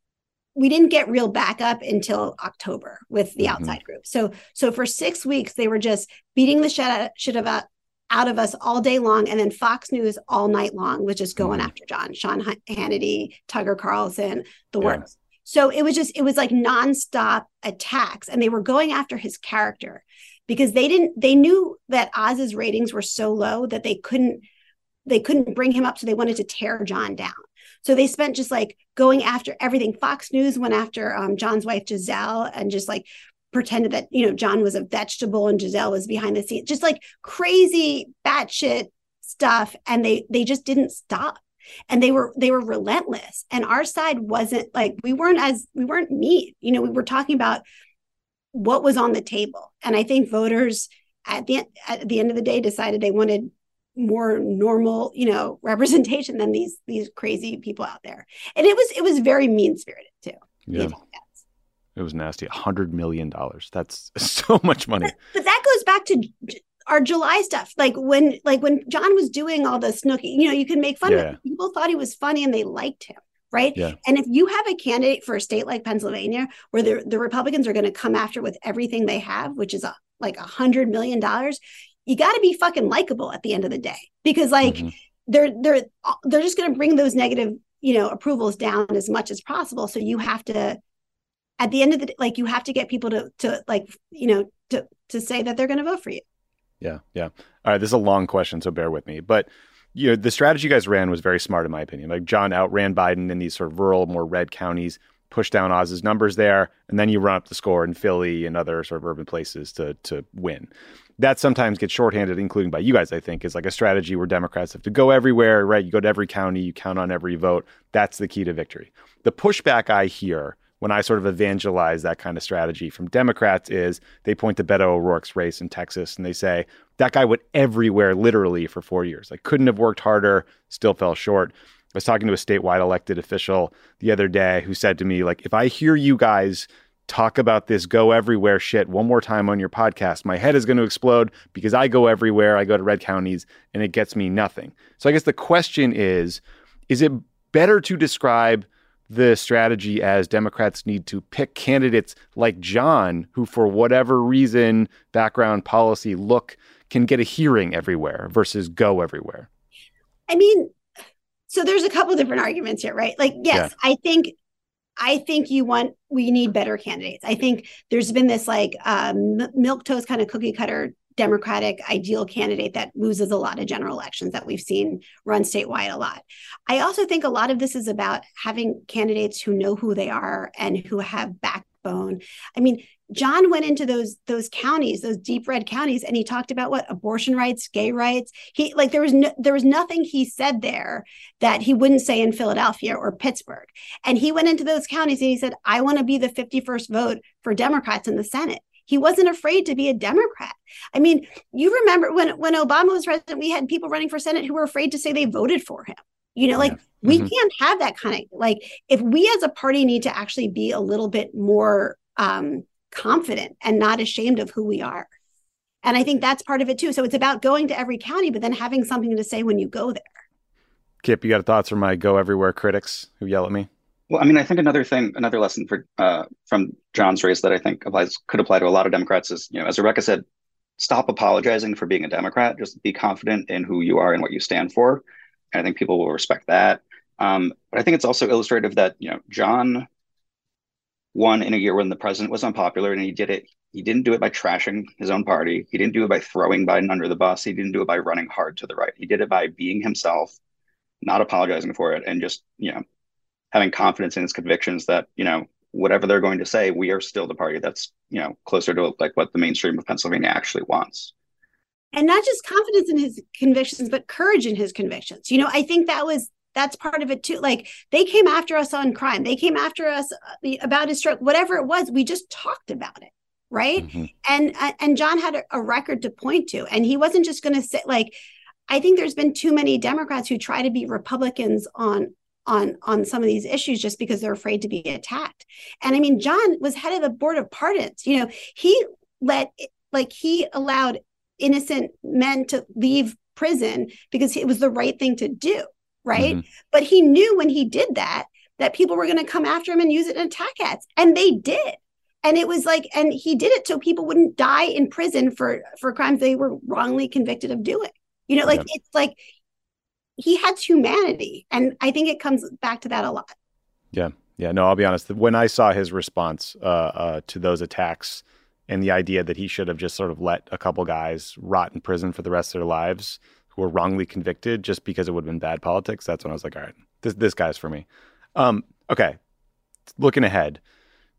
we didn't get real backup until October with the Mhm. outside group. So so for six weeks, they were just beating the shit out, shit about out of us all day long. And then Fox News all night long was just going Mhm. after John, Sean Hannity, Tucker Carlson, the Yeah. works. So it was just, it was like nonstop attacks, and they were going after his character, because they didn't, they knew that Oz's ratings were so low that they couldn't, they couldn't bring him up. So they wanted to tear John down. So they spent just like going after everything. Fox News went after um, John's wife, Giselle, and just like pretended that, you know, John was a vegetable and Giselle was behind the scenes, just like crazy batshit stuff. And they, they just didn't stop. And they were, they were relentless. And our side wasn't like, we weren't as, we weren't mean, you know, we were talking about what was on the table. And I think voters at the, at the end of the day decided they wanted more normal, you know, representation than these, these crazy people out there. And it was, it was very mean spirited too. Yeah. It was nasty. A hundred million dollars. That's so much money. But, but that goes back to our July stuff. Like when, like when John was doing all the Snooki, you know, you can make fun Yeah. of it. People thought he was funny and they liked him. Right. Yeah. And if you have a candidate for a state like Pennsylvania, where the, the Republicans are going to come after with everything they have, which is a, like a hundred million dollars, you got to be fucking likable at the end of the day, because like Mm-hmm. they're, they're, they're just going to bring those negative, you know, approvals down as much as possible. So you have to, at the end of the day, like you have to get people to, to like, you know, to, to say that they're going to vote for you. Yeah. Yeah. All right. This is a long question, so bear with me. But, you know, the strategy you guys ran was very smart, in my opinion. Like John outran Biden in these sort of rural, more red counties, pushed down Oz's numbers there, and then you run up the score in Philly and other sort of urban places to to win. That sometimes gets shorthanded, including by you guys, I think, is like a strategy where Democrats have to go everywhere, right? You go to every county, you count on every vote. That's the key to victory. The pushback I hear when I sort of evangelize that kind of strategy from Democrats is they point to Beto O'Rourke's race in Texas and they say, that guy went everywhere literally for four years. Like couldn't have worked harder, still fell short. I was talking to a statewide elected official the other day who said to me, like, if I hear you guys talk about this go everywhere shit one more time on your podcast, my head is going to explode because I go everywhere. I go to red counties and it gets me nothing. So I guess the question is, is it better to describe the strategy as Democrats need to pick candidates like John, who for whatever reason, background, policy, look, can get a hearing everywhere versus go everywhere? I mean, so there's a couple different arguments here, right? Like, yes, yeah. I think, I think you want, we need better candidates. I think there's been this like um, milquetoast kind of cookie cutter Democratic ideal candidate that loses a lot of general elections that we've seen run statewide a lot. I also think a lot of this is about having candidates who know who they are and who have backbone. I mean, John went into those those counties, those deep red counties, and he talked about what abortion rights, gay rights. He like there was no, there was nothing he said there that he wouldn't say in Philadelphia or Pittsburgh. And he went into those counties and he said, "I want to be the fifty-first vote for Democrats in the Senate." He wasn't afraid to be a Democrat. I mean, you remember when, when Obama was president, we had people running for Senate who were afraid to say they voted for him. You know, like yeah. we mm-hmm. can't have that kind of, like, if we as a party need to actually be a little bit more um, confident and not ashamed of who we are. And I think that's part of it too. So it's about going to every county, but then having something to say when you go there. Kip, you got thoughts from my go everywhere critics who yell at me? Well, I mean, I think another thing, another lesson for uh, from John's race that I think applies could apply to a lot of Democrats is, you know, as Rebecca said, stop apologizing for being a Democrat. Just be confident in who you are and what you stand for. And I think people will respect that. Um, but I think it's also illustrative that, you know, John won in a year when the president was unpopular, and he did it. He didn't do it by trashing his own party. He didn't do it by throwing Biden under the bus. He didn't do it by running hard to the right. He did it by being himself, not apologizing for it, and just, you know, having confidence in his convictions that, you know, whatever they're going to say, we are still the party that's, you know, closer to like what the mainstream of Pennsylvania actually wants. And not just confidence in his convictions, but courage in his convictions. You know, I think that was, that's part of it too. Like they came after us on crime. They came after us about his stroke, whatever it was, we just talked about it. Right. Mm-hmm. And, and John had a, a record to point to, and he wasn't just going to say, like, I think there's been too many Democrats who try to be Republicans on on on some of these issues just because they're afraid to be attacked. And I mean, John was head of the board of pardons. You know, he let, like he allowed innocent men to leave prison because it was the right thing to do, right? Mm-hmm. But he knew when he did that, that people were going to come after him and use it in attack ads. And they did. And it was like, and he did it so people wouldn't die in prison for, for crimes they were wrongly convicted of doing. You know, like, yeah. It's like, he had humanity. And I think it comes back to that a lot. Yeah. Yeah. No, I'll be honest. When I saw his response uh, uh, to those attacks and the idea that he should have just sort of let a couple guys rot in prison for the rest of their lives who were wrongly convicted just because it would have been bad politics, that's when I was like, all right, this, this guy's for me. Um, okay. Looking ahead,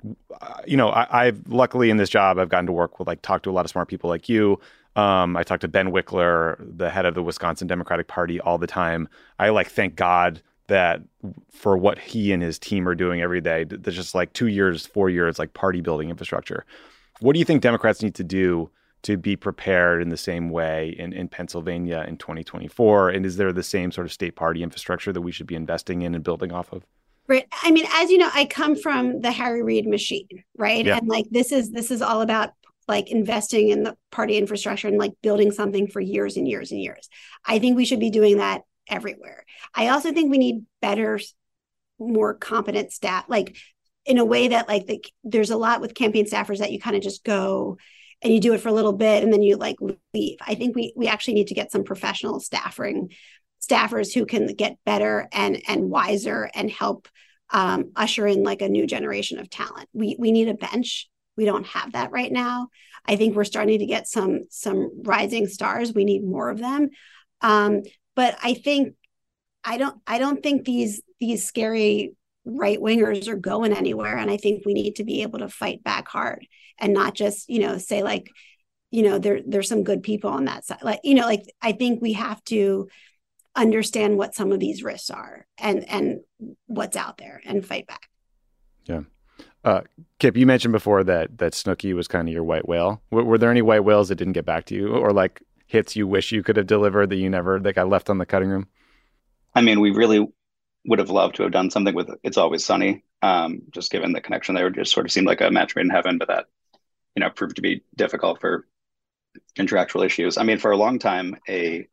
uh, you know, I, I've luckily in this job, I've gotten to work with like talk to a lot of smart people like you. Um, I talk to Ben Wickler, the head of the Wisconsin Democratic Party, all the time. I like thank God that for what he and his team are doing every day. There's just like two years, four years, like party building infrastructure. What do you think Democrats need to do to be prepared in the same way in, in Pennsylvania in twenty twenty-four? And is there the same sort of state party infrastructure that we should be investing in and building off of? Right. I mean, as you know, I come from the Harry Reid machine, right? Yeah. And like this is this is all about like investing in the party infrastructure and like building something for years and years and years. I think we should be doing that everywhere. I also think we need better, more competent staff, like in a way that like the, there's a lot with campaign staffers that you kind of just go and you do it for a little bit and then you like leave. I think we we actually need to get some professional staffing staffers who can get better and and wiser and help um, usher in like a new generation of talent. We we need a bench. We don't have that right now. I think we're starting to get some some rising stars. We need more of them. Um, but I think I don't I don't think these these scary right wingers are going anywhere. And I think we need to be able to fight back hard and not just, you know, say like, you know, there there's some good people on that side. Like, you know, like I think we have to understand what some of these risks are and and what's out there and fight back. Yeah. Uh, Kip, you mentioned before that that Snooki was kind of your white whale. W- were there any white whales that didn't get back to you, or like hits you wish you could have delivered that you never that got left on the cutting room? I mean, we really would have loved to have done something with It's Always Sunny. Um, just given the connection there, just sort of seemed like a match made in heaven, but that, you know, proved to be difficult for contractual issues. I mean, for a long time, a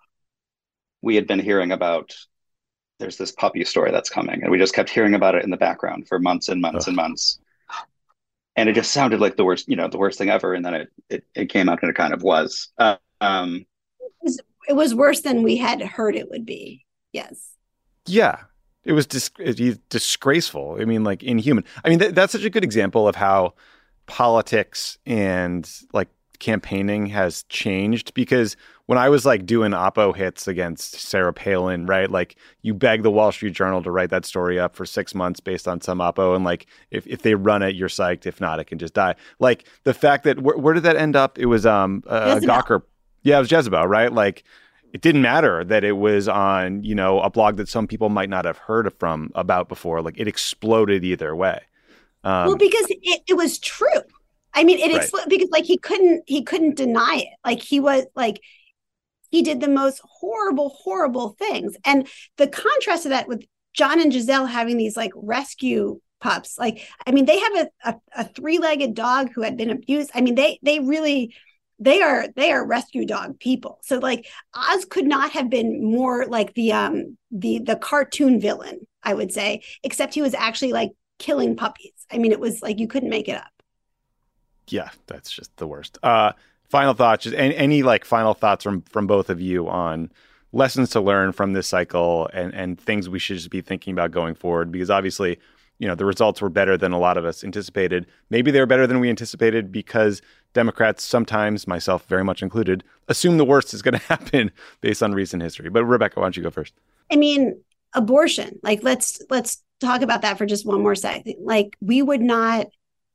we had been hearing about there's this puppy story that's coming, and we just kept hearing about it in the background for months and months Ugh. and months. And it just sounded like the worst, you know, the worst thing ever. And then it it, it came out and it kind of was. Uh, um, It was, it was worse than we had heard it would be. Yes. Yeah, it was dis- it, disgraceful. I mean, like inhuman. I mean, th- that's such a good example of how politics and like campaigning has changed, because when I was like doing oppo hits against Sarah Palin, right? Like you beg the Wall Street Journal to write that story up for six months based on some oppo. And like, if, if they run it, you're psyched. If not, it can just die. Like the fact that wh- where did that end up? It was um uh, Gawker. Yeah, it was Jezebel, right? Like it didn't matter that it was on, you know, a blog that some people might not have heard from about before. Like it exploded either way. Um, well, because it, it was true. I mean, it Right. exploded because like he couldn't he couldn't deny it. Like he was like he did the most horrible, horrible things. And the contrast to that with John and Giselle having these like rescue pups, like, I mean, they have a, a, a three-legged dog who had been abused. I mean, they they really, they are, they are rescue dog people. So like Oz could not have been more like the, um, the, the cartoon villain, I would say, except he was actually like killing puppies. I mean, it was like, you couldn't make it up. Yeah, that's just the worst. Uh, final thoughts, just any, any like final thoughts from, from both of you on lessons to learn from this cycle and, and things we should just be thinking about going forward, because obviously, you know, the results were better than a lot of us anticipated. Maybe they were better than we anticipated because Democrats sometimes, myself very much included, assume the worst is going to happen based on recent history. But Rebecca, why don't you go first? I mean, abortion, like, let's, let's talk about that for just one more second. Like, we would not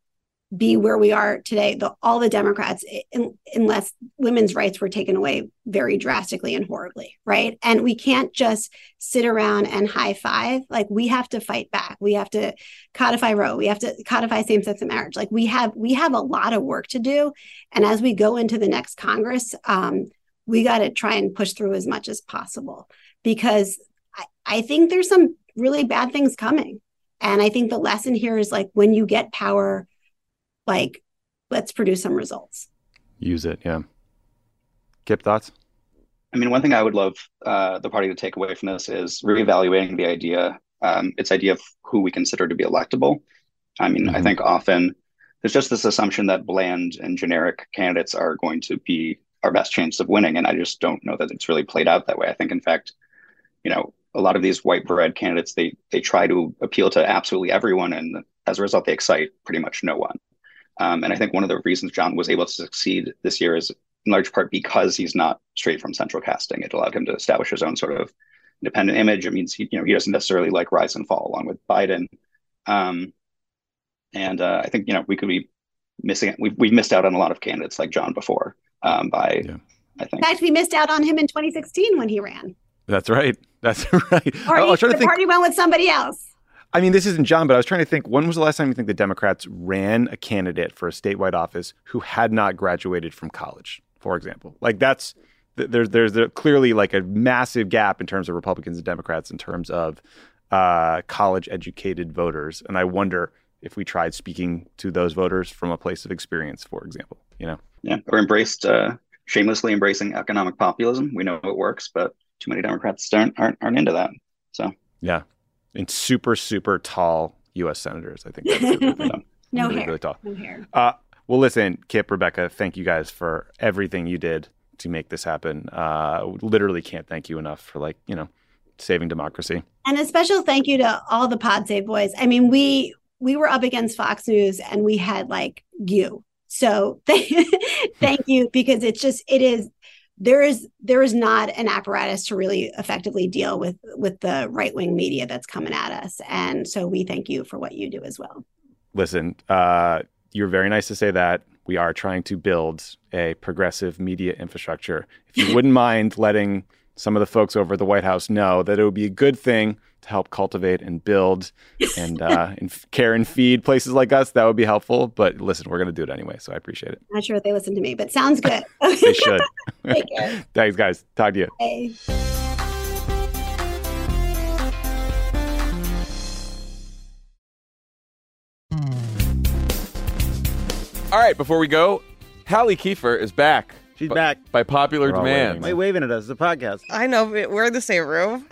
be where we are today, the, all the Democrats, in, unless women's rights were taken away very drastically and horribly, right? And we can't just sit around and high five. Like, we have to fight back. We have to codify Roe. We have to codify same-sex marriage. Like, we have we have a lot of work to do. And as we go into the next Congress, um, we got to try and push through as much as possible, because I, I think there's some really bad things coming. And I think the lesson here is, like, when you get power, like, let's produce some results. Use it, yeah. Kip, thoughts? I mean, one thing I would love uh, the party to take away from this is reevaluating the idea, um, its idea of who we consider to be electable. I mean, mm-hmm. I think often there's just this assumption that bland and generic candidates are going to be our best chance of winning. And I just don't know that it's really played out that way. I think, in fact, you know, a lot of these white bread candidates, they they try to appeal to absolutely everyone. And as a result, they excite pretty much no one. Um, and I think one of the reasons John was able to succeed this year is in large part because he's not straight from central casting. It allowed him to establish his own sort of independent image. It means he, you know, he doesn't necessarily like rise and fall along with Biden. Um, And uh, I think, you know, we could be missing, we've, we've missed out on a lot of candidates like John before um, by, yeah. I think. In fact, we missed out on him in twenty sixteen when he ran. That's right. That's right. Or I, I was trying the to think, party went with somebody else. I mean, this isn't John, but I was trying to think, when was the last time you think the Democrats ran a candidate for a statewide office who had not graduated from college, for example? Like that's, there's there's a, clearly like a massive gap in terms of Republicans and Democrats in terms of uh, college-educated voters. And I wonder if we tried speaking to those voters from a place of experience, for example, you know? Yeah, or embraced, uh, shamelessly embracing economic populism. We know it works, but too many Democrats aren't, aren't, aren't into that. So, yeah. And super, super tall U S senators. I think that's the thing. no, really, hair. really tall. no hair. Uh, well, listen, Kip, Rebecca, thank you guys for everything you did to make this happen. Uh, literally can't thank you enough for, like, you know, saving democracy. And a special thank you to all the Pod Save boys. I mean, we we were up against Fox News and we had like you. So thank you, because it's just, it is, there is there is not an apparatus to really effectively deal with with the right-wing media that's coming at us. And so we thank you for what you do as well. Listen, uh, you're very nice to say that. We are trying to build a progressive media infrastructure. If you wouldn't mind letting some of the folks over at the White House know that it would be a good thing to help cultivate and build and, uh, and care and feed places like us, that would be helpful. But listen, we're going to do it anyway, so I appreciate it. Not sure if they listen to me, but sounds good. They should. Take care. Thanks, guys. Talk to you. Bye. All right, before we go, Hallie Kiefer is back. She's by, back. by popular We're all demand. waiting, Why are you waving at us? It's a podcast. I know, but we're in the same room.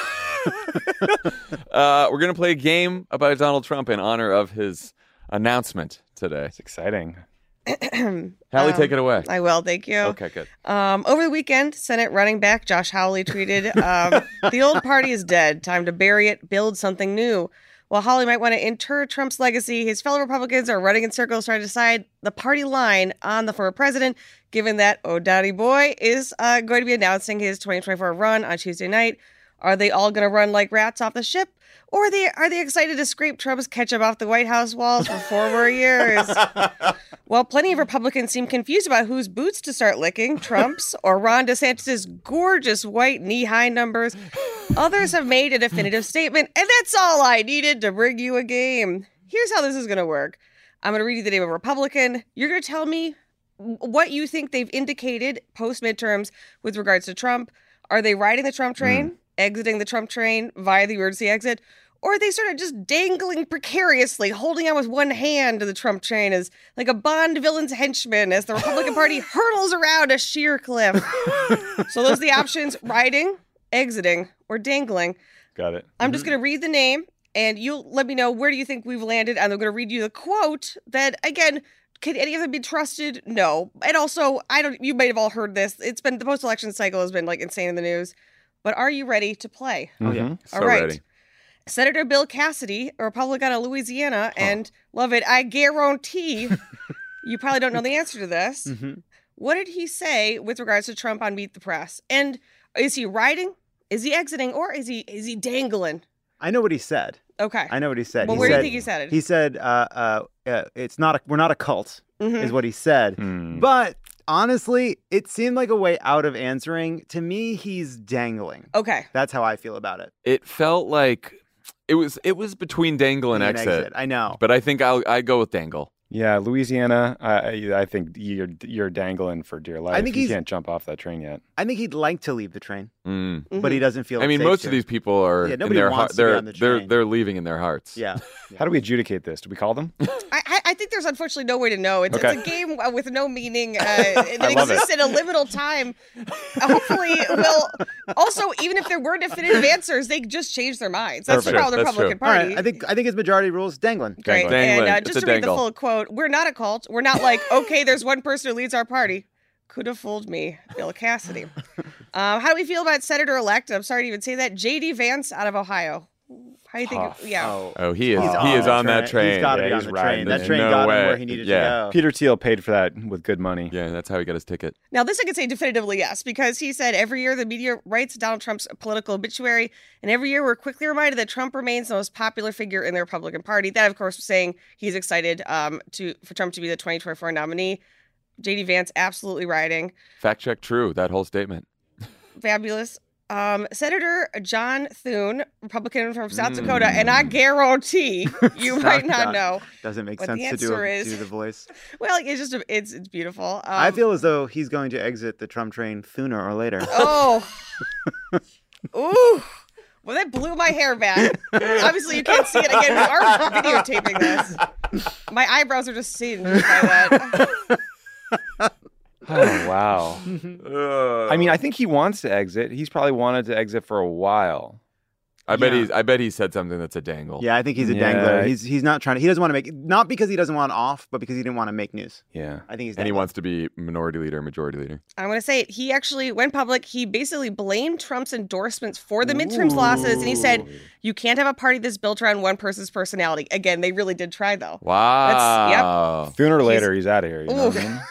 uh, we're going to play a game about Donald Trump in honor of his announcement today. It's exciting. Hallie, Um, take it away. I will, thank you. Okay, good. Um, over the weekend, Senate running back Josh Hawley tweeted, um, the old party is dead. Time to bury it, build something new. While Hawley might want to inter Trump's legacy, his fellow Republicans are running in circles trying to decide the party line on the former president, given that O'Daddy Boy is uh, going to be announcing his twenty twenty-four run on Tuesday night. Are they all going to run like rats off the ship? Or are they, are they excited to scrape Trump's ketchup off the White House walls for four more years? While plenty of Republicans seem confused about whose boots to start licking, Trump's or Ron DeSantis' gorgeous white knee-high numbers, others have made a definitive statement, and that's all I needed to bring you a game. Here's how this is going to work. I'm going to read you the name of a Republican. You're going to tell me what you think they've indicated post-midterms with regards to Trump. Are they riding the Trump train? Mm. Exiting the Trump train via the emergency exit, or are they sort of just dangling precariously, holding on with one hand to the Trump train as like a Bond villain's henchman as the Republican Party hurtles around a sheer cliff? So those are the options: riding, exiting, or dangling. Got it. I'm mm-hmm. just going to read the name, and you'll let me know where do you think we've landed, and I'm going to read you the quote that, again, can any of them be trusted? No. And also, I don't. You might have all heard this. It's been the post-election cycle has been like insane in the news. But are you ready to play? Oh, yeah. So all right. ready. Senator Bill Cassidy, a Republican of Louisiana, huh. and love it, I guarantee you probably don't know the answer to this. Mm-hmm. What did he say with regards to Trump on Meet the Press? And is he riding? Is he exiting? Or is he is he dangling? I know what he said. Okay. I know what he said. Well, he where said, do you think he said it? He said, uh, uh, uh, "It's not a, we're not a cult," mm-hmm. is what he said. Mm. But honestly, it seemed like a way out of answering. To me, he's dangling. Okay. That's how I feel about it. It felt like it was it was between dangle and, and exit. exit. I know. But I think I'll I'd go with dangle. Yeah, Louisiana, I I think you're you're dangling for dear life. I think you he's, can't jump off that train yet. I think he'd like to leave the train, mm. mm-hmm. but he doesn't feel. I mean, safe most to. of these people are yeah, in nobody their wants heart. They're to be on the they're train. they're leaving in their hearts. Yeah. yeah. How do we adjudicate this? Do we call them? I, I think there's unfortunately no way to know. It's, okay. it's a game with no meaning. Uh, it exists it. in a liminal time. Hopefully, will also even if there were definitive answers, they just change their minds. That's Perfect. the problem with the That's Republican true. Party. All right, I think I think his majority rule is dangling. Great. Dangling. And uh, It's just a to read dangle. the full quote, we're not a cult. We're not like, okay, there's one person who leads our party. Could have fooled me, Bill Cassidy. um, how do we feel about Senator-elect, I'm sorry to even say that, J D Vance out of Ohio? How do you think? Tough. Yeah. Oh, Oh, he is. he's he is the on that train. He's got to Yeah, be on he's the riding train. it. That There's train no got way. him where he needed Yeah. to go. Peter Thiel paid for that with good money. Yeah, that's how he got his ticket. Now, this I can say definitively yes, because he said every year the media writes Donald Trump's political obituary, and every year we're quickly reminded that Trump remains the most popular figure in the Republican Party. That, of course, was saying he's excited um, to for Trump to be the twenty twenty-four nominee. J D Vance absolutely riding. Fact check true, that whole statement. Fabulous. Um, Senator John Thune, Republican from South Mm. Dakota, and I guarantee you might Sorry, not Doc. know. Doesn't make What the sense to do, answer a, is- do the voice. Well, it's just a, it's it's beautiful. Um, I feel as though he's going to exit the Trump train sooner or later. Oh. Ooh. Well, that blew my hair back. Obviously, you can't see it again. We are videotaping this. My eyebrows are just singed by that. Oh, wow. Uh, I mean, I think he wants to exit. He's probably wanted to exit for a while. I bet Yeah. he's. I bet he said something that's a dangle. Yeah, I think he's a Yeah. dangler. He's he's not trying to. He doesn't want to make not because he doesn't want off, but because he didn't want to make news. Yeah. I think he's. And he dangling. wants to be minority leader, majority leader. I'm going to say it. He actually went public. He basically blamed Trump's endorsements for the midterms losses. And he said, you can't have a party that's built around one person's personality. Again, they really did try, though. Wow. Sooner or later, he's, out of here. You know what I mean?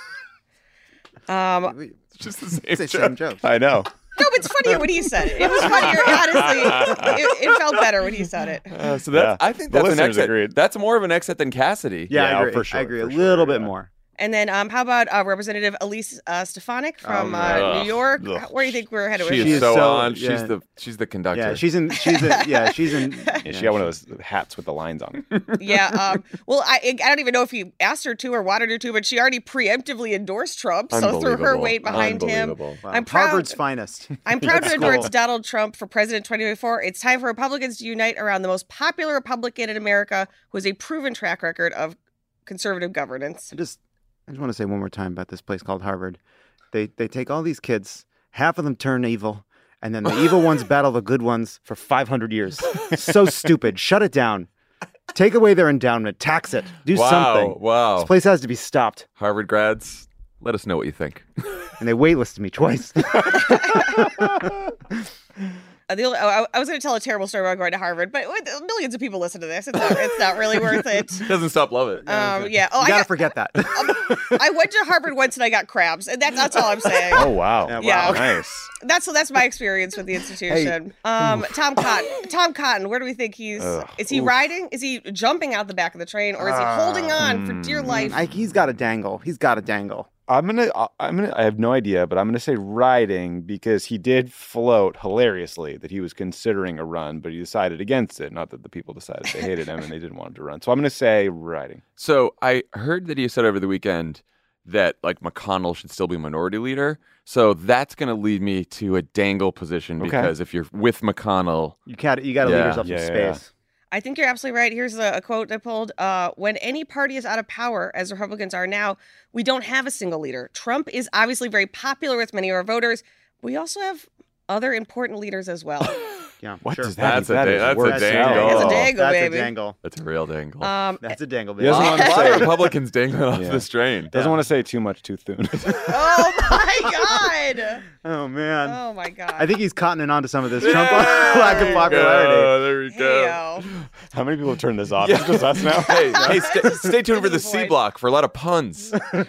Um, It's just the It's the same same joke. joke. I know. no, it's funnier when he said it. It was funnier. Honestly, it, it felt better when he said it. Uh, so that's. Yeah. I think The that's an listeners exit. agreed. That's more of an exit than Cassidy. Yeah, Yeah, I agree. for sure, I agree. for a sure, little bit yeah. more. And then, um, how about uh, Representative Elise uh, Stefanik from Oh, uh, ugh. New York? Ugh. Where do you think we're headed She with is is so, so- on. yeah. She's the. She's the conductor. Yeah, she's in. She's in. Yeah, she's in. Yeah, she got one of those hats with the lines on it. Yeah. Um, well, I I don't even know if he asked her to or wanted her to, but she already preemptively endorsed Trump, so threw her Unbelievable. weight behind him. Unbelievable. Wow. I'm proud- Harvard's finest. I'm proud to That's endorse cool. Donald Trump for president twenty twenty-four. It's time for Republicans to unite around the most popular Republican in America who has a proven track record of conservative governance. I just, I just want to say one more time about this place called Harvard. They they take all these kids, half of them turn evil, and then the evil ones battle the good ones for five hundred years. So stupid. Shut it down. Take away their endowment. Tax it. Do Wow. something. Wow. This place has to be stopped. Harvard grads, let us know what you think. And they waitlisted me twice. Uh, the only, I, I was going to tell a terrible story about going to Harvard, but with millions of people listen to this. It's not, it's not really worth it. Doesn't stop love it. Um, yeah. Oh, You I, gotta got, forget that. I went to Harvard once and I got crabs, and that's that's all I'm saying. Oh, wow. Yeah, Yeah. wow. Nice. That's that's my experience with the institution. Um, Tom Cotton. Tom Cotton. Where do we think he's? Ugh. Is he Oof. riding? Is he jumping out the back of the train, or is he holding on for dear life? I, he's got a dangle. He's got a dangle. I'm gonna, I'm gonna, I have no idea, but I'm gonna say riding because he did float hilariously that he was considering a run, but he decided against it. Not that the people decided they hated him and they didn't want him to run. So I'm gonna say riding. So I heard that you said over the weekend that like McConnell should still be minority leader. So that's going to lead me to a dangle position Okay. because if you're with McConnell, You got you got to Yeah. leave yourself Yeah, some yeah, space. I think you're absolutely right. Here's a, a quote I pulled. Uh, when any party is out of power, as Republicans are now, we don't have a single leader. Trump is obviously very popular with many of our voters. We also have other important leaders as well. Yeah, What sure. does that That's mean? a That da- is that's a word dangle. salad. That's a dangle, That's baby. a dangle. that's a real dangle. Um, That's a dangle. He Baby. a doesn't lot, want to a lot of say- Republicans dangling off Yeah. this train. Doesn't want to say too much too soon. oh my god! Oh man. Oh my god! I think he's cottoning onto some of this Trump Yeah, lack of there we popularity. go, There we go. Heyo. How many people have turned this off? Yeah. It's just us now. Hey, hey, stay, stay tuned for the That's a good C point. block for a lot of puns.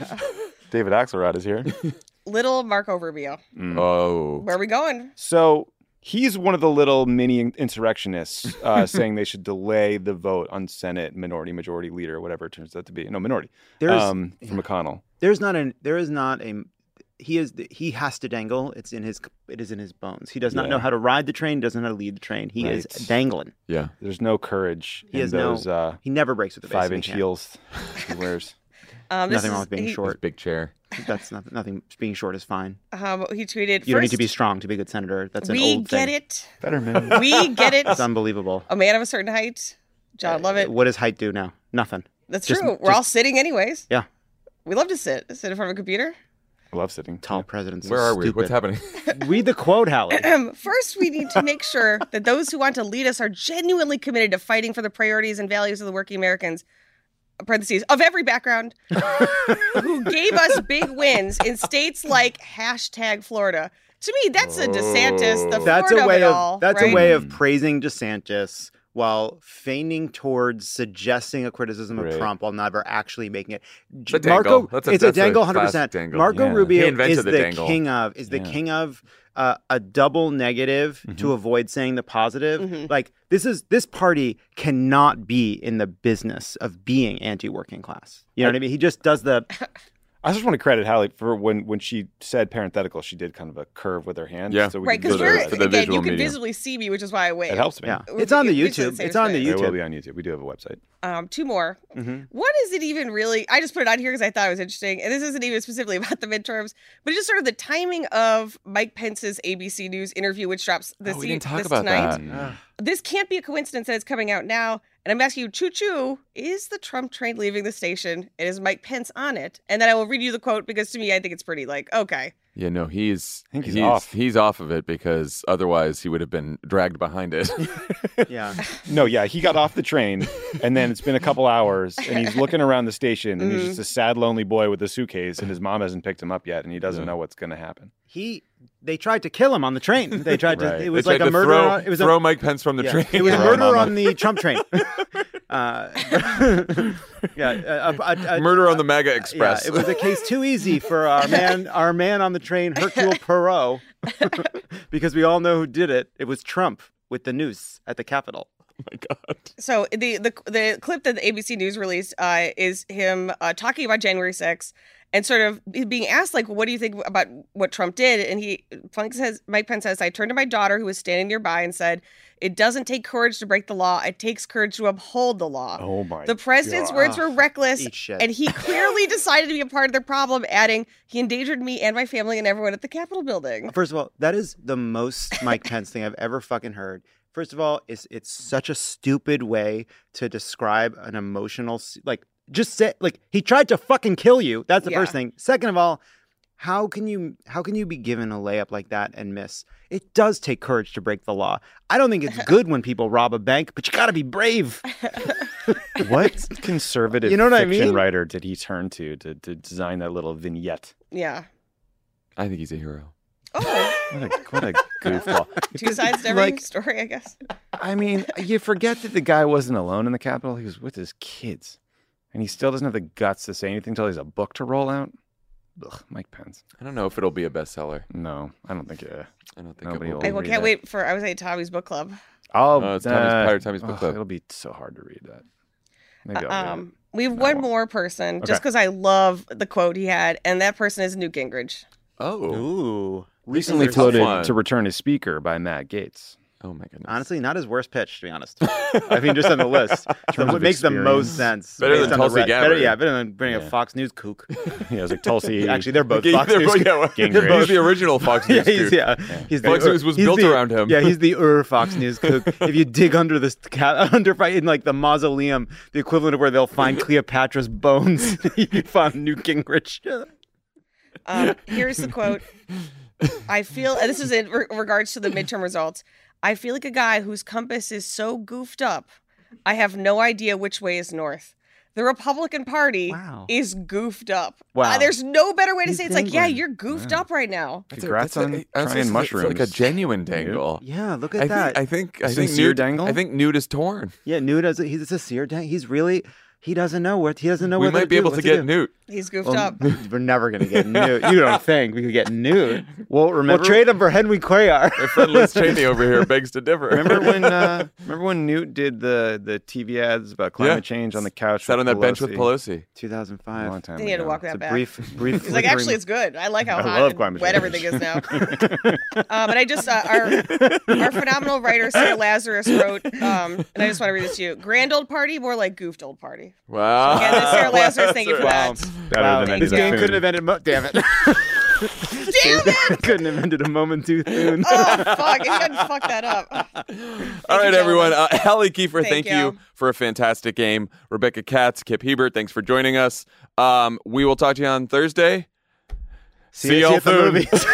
David Axelrod is here. Little Marco Rubio. Oh, Where are we going? So he's one of the little mini insurrectionists uh, saying they should delay the vote on Senate minority majority leader, whatever it turns out to be. No, minority. There's um, for McConnell. there's not an there is not a he is he has to dangle. It's in his it is in his bones. He does not Yeah. know how to ride the train. Doesn't know how to lead the train. He is Right. dangling. yeah. There's no courage He in has no- those uh, He never breaks with the base. five inch heels he wears. Um, this Nothing wrong is- with being he, His short. big chair. That's nothing. Nothing. Being short is fine. Um, he tweeted. You don't need to "First, be strong to be a good senator. That's an we old get thing. it. Better man. We get it. It's unbelievable. A man of a certain height. John Lovett. What does height do now? Nothing. That's just- true. We're all just- sitting anyways. Yeah. We love to sit. Sit in front of a computer. I love sitting. Tall presidents. Where are we? What's happening? Read the quote, Hallie. First, we need to make sure that those who want to lead us are genuinely committed to fighting for the priorities and values of the working Americans, parentheses, of every background, who gave us big wins in states like hashtag Florida. To me, that's a DeSantis, the That's Florida a way of it of all, that's right? a way of praising DeSantis while feigning towards suggesting a criticism of Right. Trump while never actually making it. a dangle. That's a- it's that's a a dangle, one hundred classic percent. dangle. Marco Yeah. Rubio He invented is the the, dangle. king of is the Yeah. king of uh, a double negative to avoid saying the positive. Mhm. Like this is this party cannot be in the business of being anti-working class. You know what I mean? He just does the I just want to credit Hallie for when, when she said parenthetical, she did kind of a curve with her hand. Yeah. So we Right, can because For do the- we're that. for the again, visual you can medium. visibly see me, which is why I wait. It helps me. yeah. We- It's on the we- we said YouTube. the same It's on the thing. It will YouTube. be on YouTube. We do have a website. Um, two more. Mhm. What is it even really? I just put it on here because I thought it was interesting, and this isn't even specifically about the midterms, but it's just sort of the timing of Mike Pence's A B C News interview, which drops this, Oh, we didn't talk this about tonight. that. This can't be a coincidence that it's coming out now. And I'm asking you, Choo Choo, is the Trump train leaving the station? And is Mike Pence on it? And then I will read you the quote because to me, I think it's pretty like, okay. Yeah, no, he's I think he's he's off. he's off of it because otherwise he would have been dragged behind it. Yeah. No, yeah, he got off the train, and then it's been a couple hours, and he's looking around the station, and he's Mhm. just a sad, lonely boy with a suitcase, and his mom hasn't picked him up yet, and he doesn't Yeah. know what's going to happen. He they tried to kill him on the train. They tried to Right. it was They like tried a to murder throw, on, it was throw a Mike Pence from the yeah, train. it was a Throw murder mama. on the Trump train. uh, yeah, a, a, a, Murder on the MAGA Yeah, Express. it was a case too easy for our man, our man on the train, Hercule Poirot, because we all know who did it. It was Trump with the noose at the Capitol. Oh my God. So the the the clip that the A B C News released uh, is him uh, talking about January sixth and sort of being asked like, "What do you think about what Trump did?" And he, Mike says, Mike Pence says, "I turned to my daughter who was standing nearby and said, it doesn't take courage to break the law. It takes courage to uphold the law. Oh, my The president's God. words were reckless, Eat shit. and he clearly decided to be a part of the problem, adding, he endangered me and my family and everyone at the Capitol building." First of all, that is the most Mike Pence thing I've ever fucking heard. First of all, it's it's such a stupid way to describe an emotional s- like just say like he tried to fucking kill you. That's the Yeah. first thing. Second of all, how can you how can you be given a layup like that and miss? It does take courage to break the law. I don't think it's good when people rob a bank, but you got to be brave. What conservative You know what I fiction mean? writer did he turn to, to to design that little vignette? Yeah. I think he's a hero. Oh, What a, what a goofball. two sides to every Like, story, I guess. I mean, you forget that the guy wasn't alone in the Capitol. He was with his kids. And he still doesn't have the guts to say anything until he's a book to roll out. Ugh, Mike Pence. I don't know if it'll be a bestseller. No, I don't think uh I don't think Nobody it will. will Be. I well, read can't that. wait for, I was at Tommy's book club. Oh, Oh, it's Tommy's- uh, Pirate Tommy's Book ugh, Club. It'll be so hard to read that. Maybe I'll read Um, we have No, I one won't. more person, Okay. just because I love the quote he had, and that person is Newt Gingrich. Oh. Ooh. it. Recently This is a tough floated one. to return as speaker by Matt Gaetz. Oh my goodness. Honestly, not his worst pitch, to be honest. I mean, just on the list. So terms what of makes the most experience. sense. Better based than on the Tulsi rest. Gabbard. Better, yeah, better than bringing Yeah. a Fox News kook. Yeah, it was like Tulsi. Actually, they're both Yeah, Fox they're News. both- yeah, well, Gingrich. He's the original Fox yeah, News. he's, dude. yeah. He's the, Fox News was he's built the- around him. Yeah, he's the Ur Fox News cook. If you dig under this cat, under in like the mausoleum, the equivalent of where they'll find Cleopatra's bones, you found Newt Gingrich. Um, here's the quote. I feel, and this is in re- regards to the midterm results. I feel like a guy whose compass is so goofed up, I have no idea which way is north. The Republican Party Wow. is goofed up. Wow. Uh, there's no better way to He's say it. It's like, yeah, dangling. you're goofed up right now. That's a- Congrats that's a- on honestly, trying it's- mushrooms. It's like a genuine dangle. Yeah, look at I that. think I think I think Sincere Newt, dangle? I think Newt is torn. yeah, Newt does. He's it's a seer. dang- He's really. He doesn't know what. He doesn't know. We what might be able to get do. Newt. He's goofed Well, up. we're never gonna get Newt. You don't think we could get Newt? Well, remember, We'll trade him for Henry Cuellar. My friend Liz Cheney over here begs to differ. remember when uh, remember when Newt did the, the T V ads about climate Yeah. change on the couch? Sat with on that bench with Pelosi? Pelosi. two thousand A five. long time Then he had to ago. walk that It's a back. brief, brief. He's like, flickering- actually, it's good. I like how I hot love and climate wet change. everything is now. uh, but I just, uh, our our phenomenal writer, Sarah Lazarus, wrote, um, and I just want to read this to you. Grand old party, more like goofed old party. Wow. Again, this is Sarah Lazarus. Thank you for Wow. that. Better Wow, than thank Andy this game you. couldn't have ended. Mo- damn it! Damn it! couldn't have ended a moment too soon. Oh, fuck. If you hadn't fucked that up. All right, you, everyone. gentlemen. Uh, Hallie Kiefer, thank, Thank you. you. for a fantastic game. Rebecca Katz, Kip Hebert, thanks for joining us. Um, we will talk to you on Thursday. See, you y'all at the soon. movies.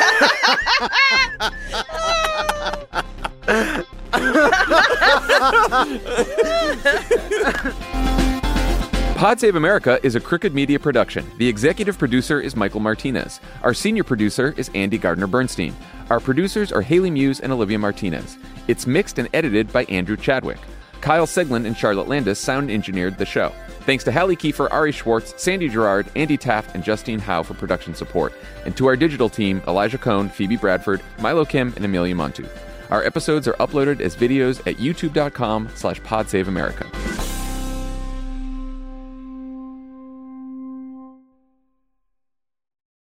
Pod Save America is a Crooked Media production. The executive producer is Michael Martinez. Our senior producer is Andy Gardner-Bernstein. Our producers are Haley Muse and Olivia Martinez. It's mixed and edited by Andrew Chadwick. Kyle Seglin and Charlotte Landis sound engineered the show. Thanks to Hallie Kiefer, Ari Schwartz, Sandy Gerard, Andy Taft, and Justine Howe for production support. And to our digital team, Elijah Cohn, Phoebe Bradford, Milo Kim, and Amelia Montu. Our episodes are uploaded as videos at youtube.com slash podsaveamerica.